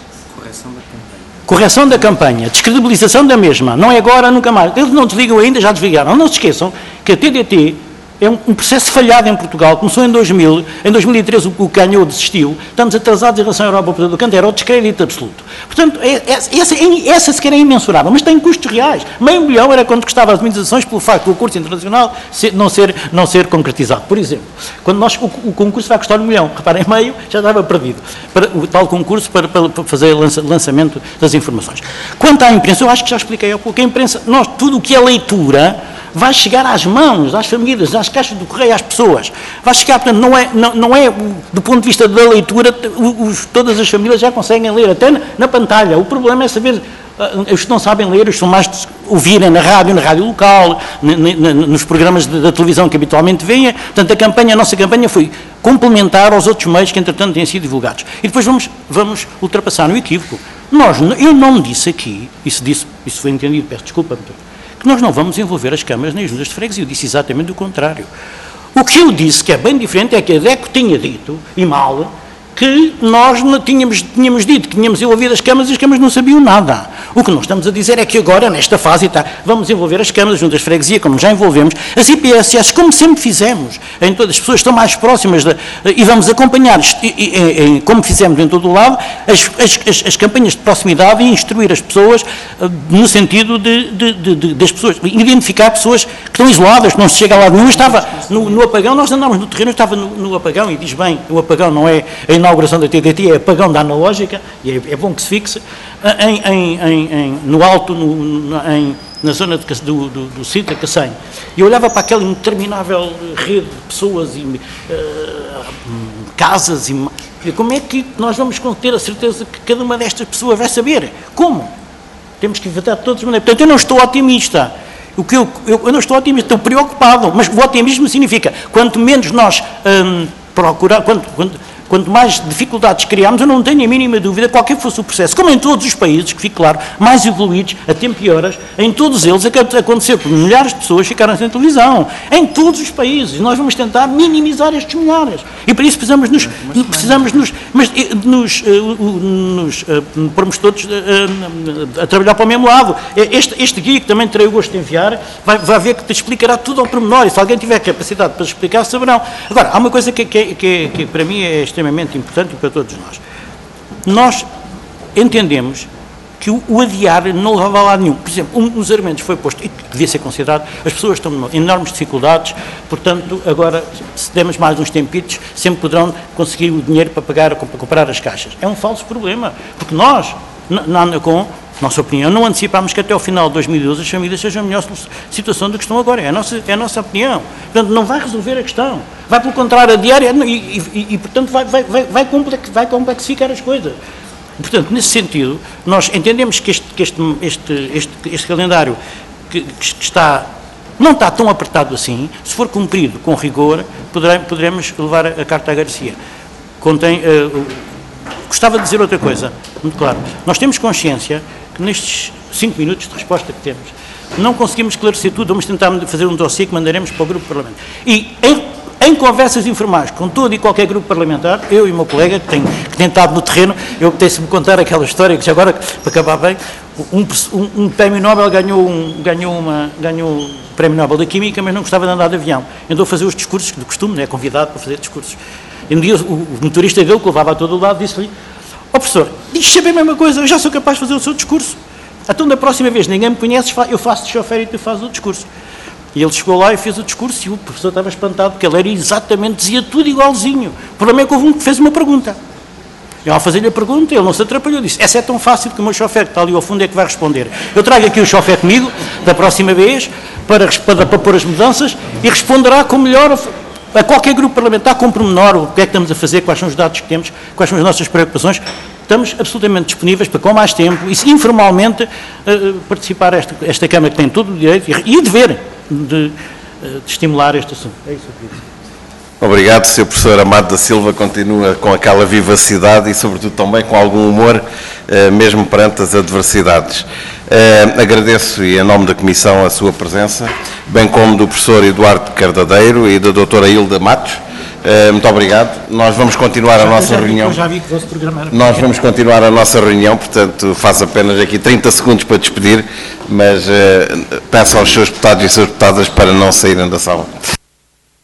Correção da campanha, descredibilização da mesma, não é agora, nunca mais. Eles não desligam ainda, já desligaram. Não se esqueçam que a TDT é um processo falhado em Portugal, começou em 2000, em 2013 o que ganhou desistiu, estamos atrasados em relação à Europa, portanto era o descrédito absoluto. Portanto, essa sequer é imensurável, mas tem custos reais. $500 000 era quanto custava as indenizações pelo facto do concurso internacional não ser concretizado. Por exemplo, quando o concurso vai custar $1 milhão, reparem, meio já estava perdido, o tal concurso para fazer lançamento das informações. Quanto à imprensa, eu acho que já expliquei há pouco, a imprensa, tudo o que é leitura, vai chegar às mãos, às famílias, às caixas do correio, às pessoas. Vai chegar, portanto, não é do ponto de vista da leitura, todas as famílias já conseguem ler, até na pantalha. O problema é saber, os que não sabem ler, os que são mais de ouvirem na rádio local, nos programas da televisão que habitualmente veem. Portanto, a nossa campanha foi complementar aos outros meios que, entretanto, têm sido divulgados. E depois vamos ultrapassar no equívoco. Eu não disse aqui, isso foi entendido, peço desculpa, que nós não vamos envolver as câmaras nem as juntas de freguesia. Eu disse exatamente o contrário. O que eu disse, que é bem diferente, é que a DECO tinha dito, e mal, que nós tínhamos dito que tínhamos envolvido as câmaras e as câmaras não sabiam nada. O que nós estamos a dizer é que agora, nesta fase, vamos envolver as câmaras, as juntas de freguesia, como já envolvemos, as IPSS, como sempre fizemos, em todas as pessoas estão mais próximas, e vamos acompanhar, como fizemos em todo o lado, as campanhas de proximidade e instruir as pessoas no sentido das pessoas, identificar pessoas que estão isoladas, que não se chega a lado nenhum. Estava no apagão, nós andámos no terreno, estava no apagão, e diz bem, o apagão não é a inauguração da TDT, é apagão da analógica, e é bom que se fixe, no alto, na zona do Sintra, Cacém, e eu olhava para aquela interminável rede de pessoas e casas, e como é que nós vamos ter a certeza que cada uma destas pessoas vai saber? Como? Temos que inventar de todas as maneiras. Portanto, eu não estou otimista. Eu não estou otimista, estou preocupado, mas o otimismo significa, quanto menos nós quanto mais dificuldades criarmos, eu não tenho a mínima dúvida, qualquer fosse o processo, como em todos os países, que fique claro, mais evoluídos, a tempo e horas, em todos eles aconteceu que milhares de pessoas ficaram sem televisão. Em todos os países. Nós vamos tentar minimizar estes milhares. E para isso precisamos pormos todos a trabalhar para o mesmo lado. Este guia, que também terei o gosto de enviar, vai ver que te explicará tudo ao pormenor, e se alguém tiver capacidade para explicar, saberão. Agora, há uma coisa que para mim é extremamente importante para todos nós. Nós entendemos que o adiar não levava a lado nenhum. Por exemplo, um dos argumentos foi posto, e que devia ser considerado, as pessoas estão em enormes dificuldades, portanto, agora, se demos mais uns tempitos, sempre poderão conseguir o dinheiro para comprar as caixas. É um falso problema, porque nós, com nossa opinião, não antecipámos que até ao final de 2012 as famílias sejam a melhor situação do que estão agora. É a nossa opinião. Portanto, não vai resolver a questão. Vai, pelo contrário, adiar e portanto, vai complexificar as coisas. Portanto, nesse sentido, nós entendemos que este calendário que não está tão apertado assim, se for cumprido com rigor, poderemos levar a carta à Garcia. Gostava de dizer outra coisa, muito claro. Nós temos consciência que nestes 5 minutos de resposta que temos, não conseguimos esclarecer tudo, vamos tentar fazer um dossiê que mandaremos para o Grupo Parlamentar. E em conversas informais com todo e qualquer grupo parlamentar, eu e o meu colega, que tem estado no terreno, eu apetece-me contar aquela história, que já agora, para acabar bem, um prémio Nobel ganhou o prémio Nobel da Química, mas não gostava de andar de avião. Andou a fazer os discursos, de costume, é convidado para fazer discursos. E um dia o motorista dele, que levava a todo o lado, disse-lhe: professor, diz sempre a mesma coisa, eu já sou capaz de fazer o seu discurso. Então, da próxima vez, ninguém me conhece, eu faço de chofer e tu fazes o discurso. E ele chegou lá e fez o discurso, e o professor estava espantado, porque ele era dizia tudo igualzinho. O problema é que houve um que fez uma pergunta. Eu, ao fazer-lhe a pergunta, ele não se atrapalhou, disse, essa é tão fácil que o meu chofer que está ali ao fundo é que vai responder. Eu trago aqui o chofer comigo, da próxima vez, para pôr as mudanças, e responderá com melhor a qualquer grupo parlamentar, com pormenor, o que é que estamos a fazer, quais são os dados que temos, quais são as nossas preocupações. Estamos absolutamente disponíveis para, com mais tempo, e informalmente, participar esta Câmara que tem todo o direito e o dever de estimular este assunto. É isso que eu queria dizer.
Obrigado, Sr. Professor Amado da Silva, continua com aquela vivacidade e, sobretudo, também com algum humor, mesmo perante as adversidades. Agradeço, e em nome da Comissão, a sua presença, bem como do professor Eduardo Cardadeiro e da doutora Hilda Matos. Muito obrigado. Nós vamos continuar a nossa reunião.
Eu já vi que fosse programar.
Nós vamos continuar a nossa reunião, portanto, faço apenas aqui 30 segundos para despedir, mas peço aos seus deputados e suas deputadas para não saírem da sala.